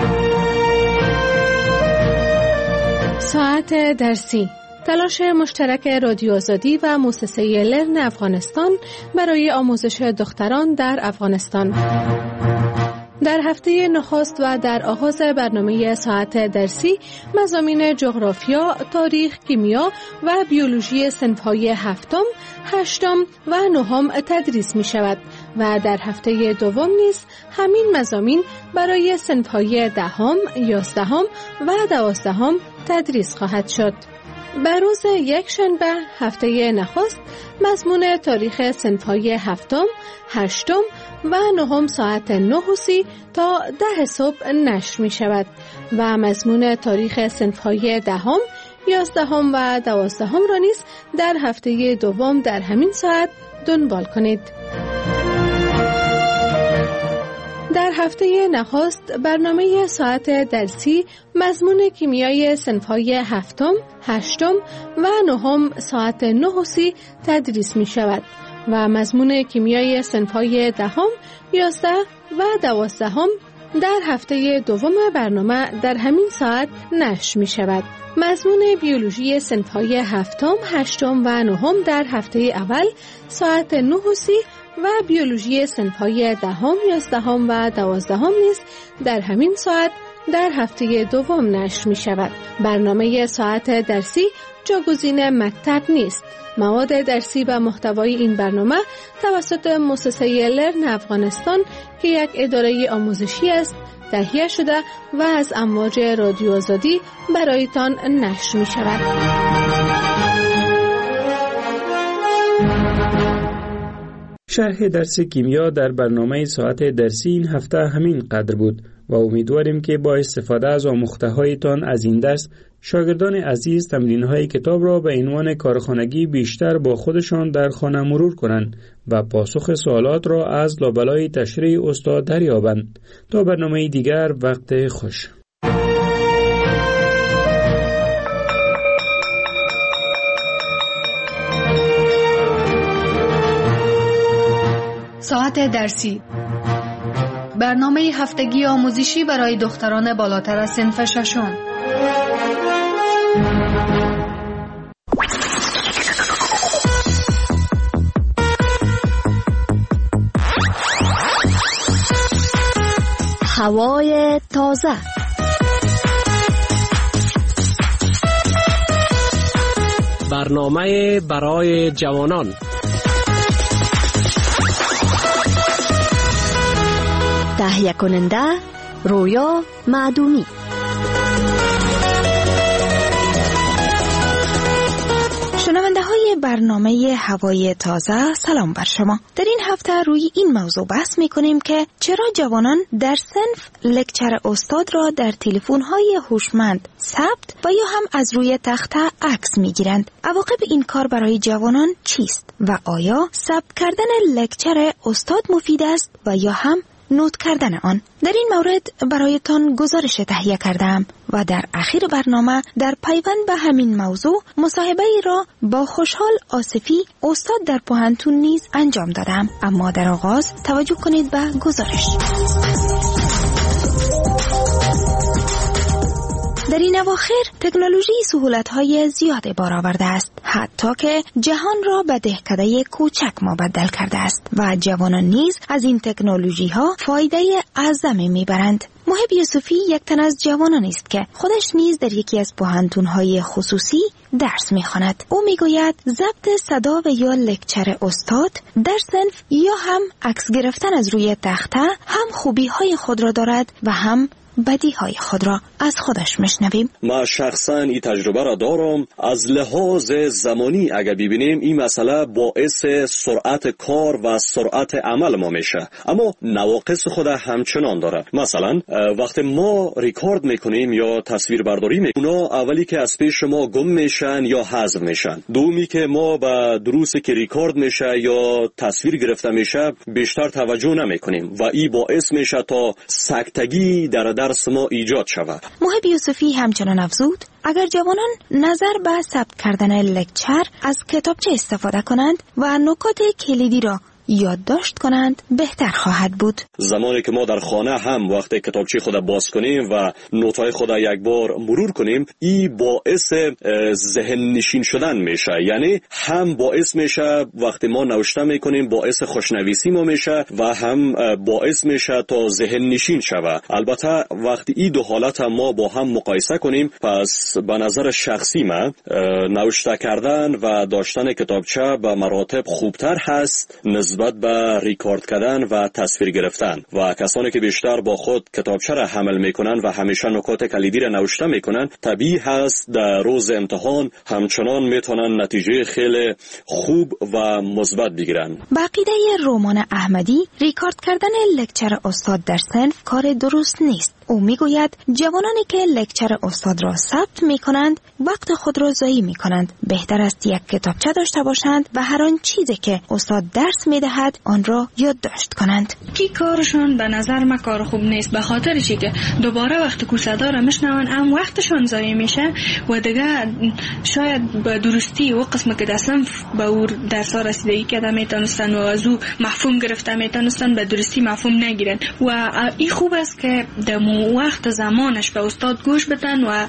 ساعت درسی، تلاش مشترک رادیو آزادی و مؤسسه لرن افغانستان برای آموزش دختران در افغانستان. در هفته نخست و در آغاز برنامه ساعت درسی مضامین جغرافیا، تاریخ، کیمیا و بیولوژی صنف‌های هفتم، هشتم و نهم تدریس می شود و در هفته دوم نیز همین مضامین برای صنف‌های دهم، یازدهم و دوازدهم تدریس خواهد شد. بر روز یک شنبه هفته نخست مضمون تاریخ صنف‌های هفتم، هشتم و نهم ساعت نه و سی تا ده صبح نشر می شود و مضمون تاریخ صنف‌های دهم، یازدهم و دوازدهم را نیز در هفته دوم در همین ساعت دنبال کنید. در هفته نخست برنامه ساعت درسی مضمون کیمیای صنف‌های هفتم، هشتم و نهم ساعت نه و سی تدریس می شود و مضمون کیمیای صنف‌های دهم، یازده و دوازدهم در هفته دوم برنامه در همین ساعت نشر می شود. مضمون بیولوژی صنف‌های هفتم، هشتم و نهم در هفته اول ساعت نه و سی و بیولوژی صنف‌های دهم، یازدهم و دوازدهم نیز در همین ساعت در هفته دوم نشر می شود. برنامه ساعت درسی جاگزین مکتب نیست. مواد درسی و محتوای این برنامه توسط مؤسسه لرن افغانستان که یک اداره آموزشی است تهیه شده و از امواج رادیو آزادی برایتان نشر می شود. شرح درس کیمیا در برنامه ساعت درسی این هفته همین قدر بود و امیدواریم که با استفاده از آموخته‌هایتان از این درس شاگردان عزیز تمرین‌های کتاب را به عنوان کارخانگی بیشتر با خودشان در خانه مرور کنند و پاسخ سوالات را از لابلای تشریح استاد دریابند. تا برنامه دیگر، وقت خوش. ساعت درسی، برنامه هفتگی آموزشی برای دختران بالاتر از صنف ششم. هوای تازه، برنامه برای جوانان، تهیه کننده رویا معدومی. شنونده های برنامه هوای تازه، سلام بر شما. در این هفته روی این موضوع بحث می کنیم که چرا جوانان در صنف لکچر استاد را در تلفن های هوشمند ثبت و یا هم از روی تخته عکس می گیرند. عواقب این کار برای جوانان چیست و آیا ثبت کردن لکچر استاد مفید است و یا هم نوت کردن آن؟ در این مورد برایتان گزارش تهیه کردم و در اخیر برنامه در پیوند به همین موضوع مصاحبه را با خوشحال آصفی استاد در پوهنتون نیز انجام دادم. اما در آغاز توجه کنید به گزارش. در این اواخر تکنولوژی سهولت‌های زیادی بار آورده است، حتی که جهان را به دهکده کوچک مبدل کرده است و جوانان نیز از این تکنولوژی‌ها فایده اعظمی می‌برند. محب یوسفی یک تن از جوانان است که خودش نیز در یکی از پوهنتون‌های خصوصی درس می‌خواند. او می‌گوید ضبط صدا و یا لکچر استاد در صنف یا هم عکس گرفتن از روی تخته هم خوبی‌های خود را دارد و هم بدیهای خود را از خودش میشنویم. ما شخصا این تجربه را دارم. از لحاظ زمانی اگر ببینیم این مسئله باعث سرعت کار و سرعت عمل ما میشه، اما نواقص خود همچنان داره. مثلا وقتی ما ریکورد میکنیم یا تصویر برداری میکنیم، اونا اولی که از پیش ما گم میشن یا حذف میشن. دومی که ما به دروسی که ریکورد میشه یا تصویر گرفته میشه بیشتر توجه نمیکنیم و این باعث میشه تا سکتگی در درس ما ایجاد شود. محب یوسفی همچنان افزود اگر جوانان نظر به ثبت کردن لکچر از کتابچه استفاده کنند و نکات کلیدی را یادداشت کنند بهتر خواهد بود. زمانی که ما در خانه هم وقتی کتابچه خود باز کنیم و نوت‌های خود یک بار مرور کنیم، این باعث ذهن نشین شدن میشه. یعنی هم باعث میشه وقتی ما نوشته میکنیم باعث خوشنویسی ما میشه و هم باعث میشه تا ذهن نشین شود. البته وقتی این دو حالت هم ما با هم مقایسه کنیم، پس به نظر شخصی من نوشته کردن و داشتن کتابچه به مراتب خوبتر هست نسبت به ریکورد کردن و تصویر گرفتن. و کسانی که بیشتر با خود کتابچه را حمل میکنن و همیشه نکات کلیدی را نوشته میکنن، طبیعی هست در روز امتحان همچنان میتونن نتیجه خیلی خوب و مثبت بگیرن. به عقیده رومان احمدی، ریکورد کردن لکچر استاد در صنف کار درست نیست. او میگوید جوانانی که لکچر استاد را ثبت میکنند وقت خود را ضایع میکنند. بهتر است یک کتابچه داشته باشند و هر آن چیزی که استاد درس میدهد آن را یادداشت کنند. کی کارشون به نظر من کار خوب نیست، به خاطر چی که دوباره وقت کوسدا را میشنون هم وقتشون ضایع میشه و دیگه شاید به درستی و قسم که دستم به او درس ها رسیدگی کرده میتونستن و از او مفهوم گرفته میتونستن به درستی مفهوم نگیرن. و این خوب است که دمو وقت زمانش به استاد گوش بدن و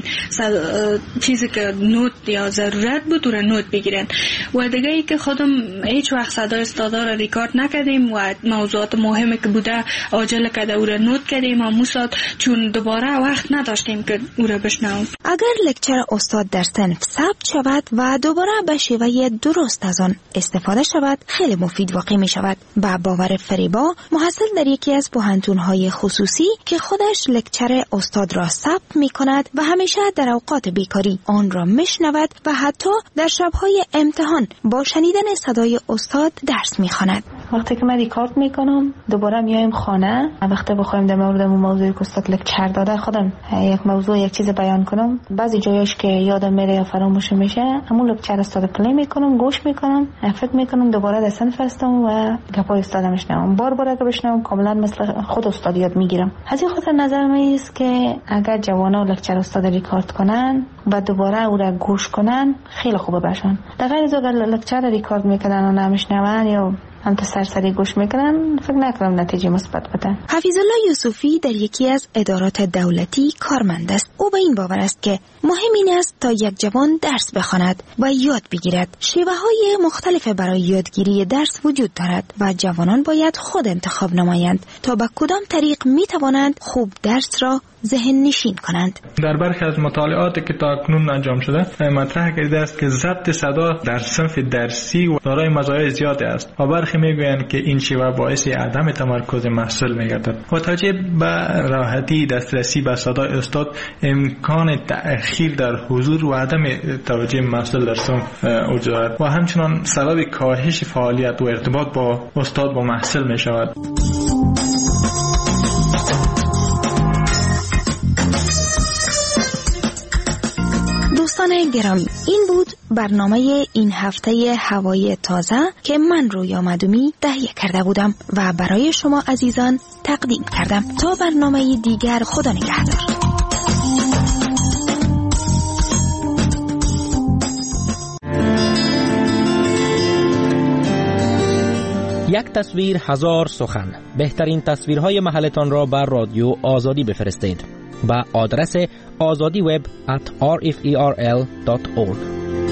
چیزی که نوت یا ضرورت بود را نوت بگیرن. و دیگه ای که خودم هیچ وقت صدای استادا را ریکارد نکردیم و موضوعات مهمی که بوده عاجل کرده او را نوت کردیم و موساد چون دوباره وقت نداشتیم که او را بشنویم. اگر لکچر استاد در صنف ثبت شود و دوباره به شیوه درست از آن استفاده شود خیلی مفید واقع می شود. با باور فریبا، محصل در یکی از پوهنتون‌های خصوصی که خودش لکچر استاد را ثبت می کند و همیشه در اوقات بیکاری آن را میشنود و حتی در شبهای امتحان با شنیدن صدای استاد درس می خواند. وقتی که من ریکارد میکنم دوباره میایم خانه، وقتی بخوایم در مورد اون موضوعی که استاد لکچر داده خودم یک موضوع یک چیز بیان کنم، بعضی جایش که یادم میره یا فراموش میشه همون لکچر استاد پلی میکنم، گوش میکنم، فکر میکنم دوباره در صنف هستم و گپای استاد میشنوم. بار بار که بشنوم کاملا مثل خود استاد یاد میگیرم. از این خاطر نظر من است که اگر جوانا لکچر استاد ریکارد کنن و دوباره او را گوش کنن خیلی خوبه برشون. در غیر از اگر لکچر ریکارد میکنن و نمیشنون یا هم تا سرسری گوش میکنن فکر نکنم نتیجه مثبت بده. حفیظ الله یوسفی در یکی از ادارات دولتی کارمند است. او به این باور است که مهم این است تا یک جوان درس بخواند و یاد بگیرد. شیوه های مختلف برای یادگیری درس وجود دارد و جوانان باید خود انتخاب نمایند تا به کدام طریق می توانند خوب درس را ذهن نشین کنند. در برخی از مطالعاتی که تا اکنون انجام شده مطرح کرده است که ضبط صدا در صنف درسی دارای مزایای زیادی است و برخی میگویند که این شیوه باعث عدم تمرکز محصول میگردد. با توجه به راحتی دسترسی به صدای استاد امکان تأخیر در حضور و عدم توجه محصول در صنف وجود دارد و همچنان سبب کاهش فعالیت و ارتباط با استاد با محصول می شود. دوستان گرامی، این بود برنامه این هفته هوای تازه که من رویا مدومی تهیه کرده بودم و برای شما عزیزان تقدیم کردم. تا برنامه دیگر، خدا نگهدار. یک تصویر هزار سخن. بهترین تصویرهای محلتان را بر رادیو آزادی بفرستید. به آدرس azadiweb at r f e r l dot org.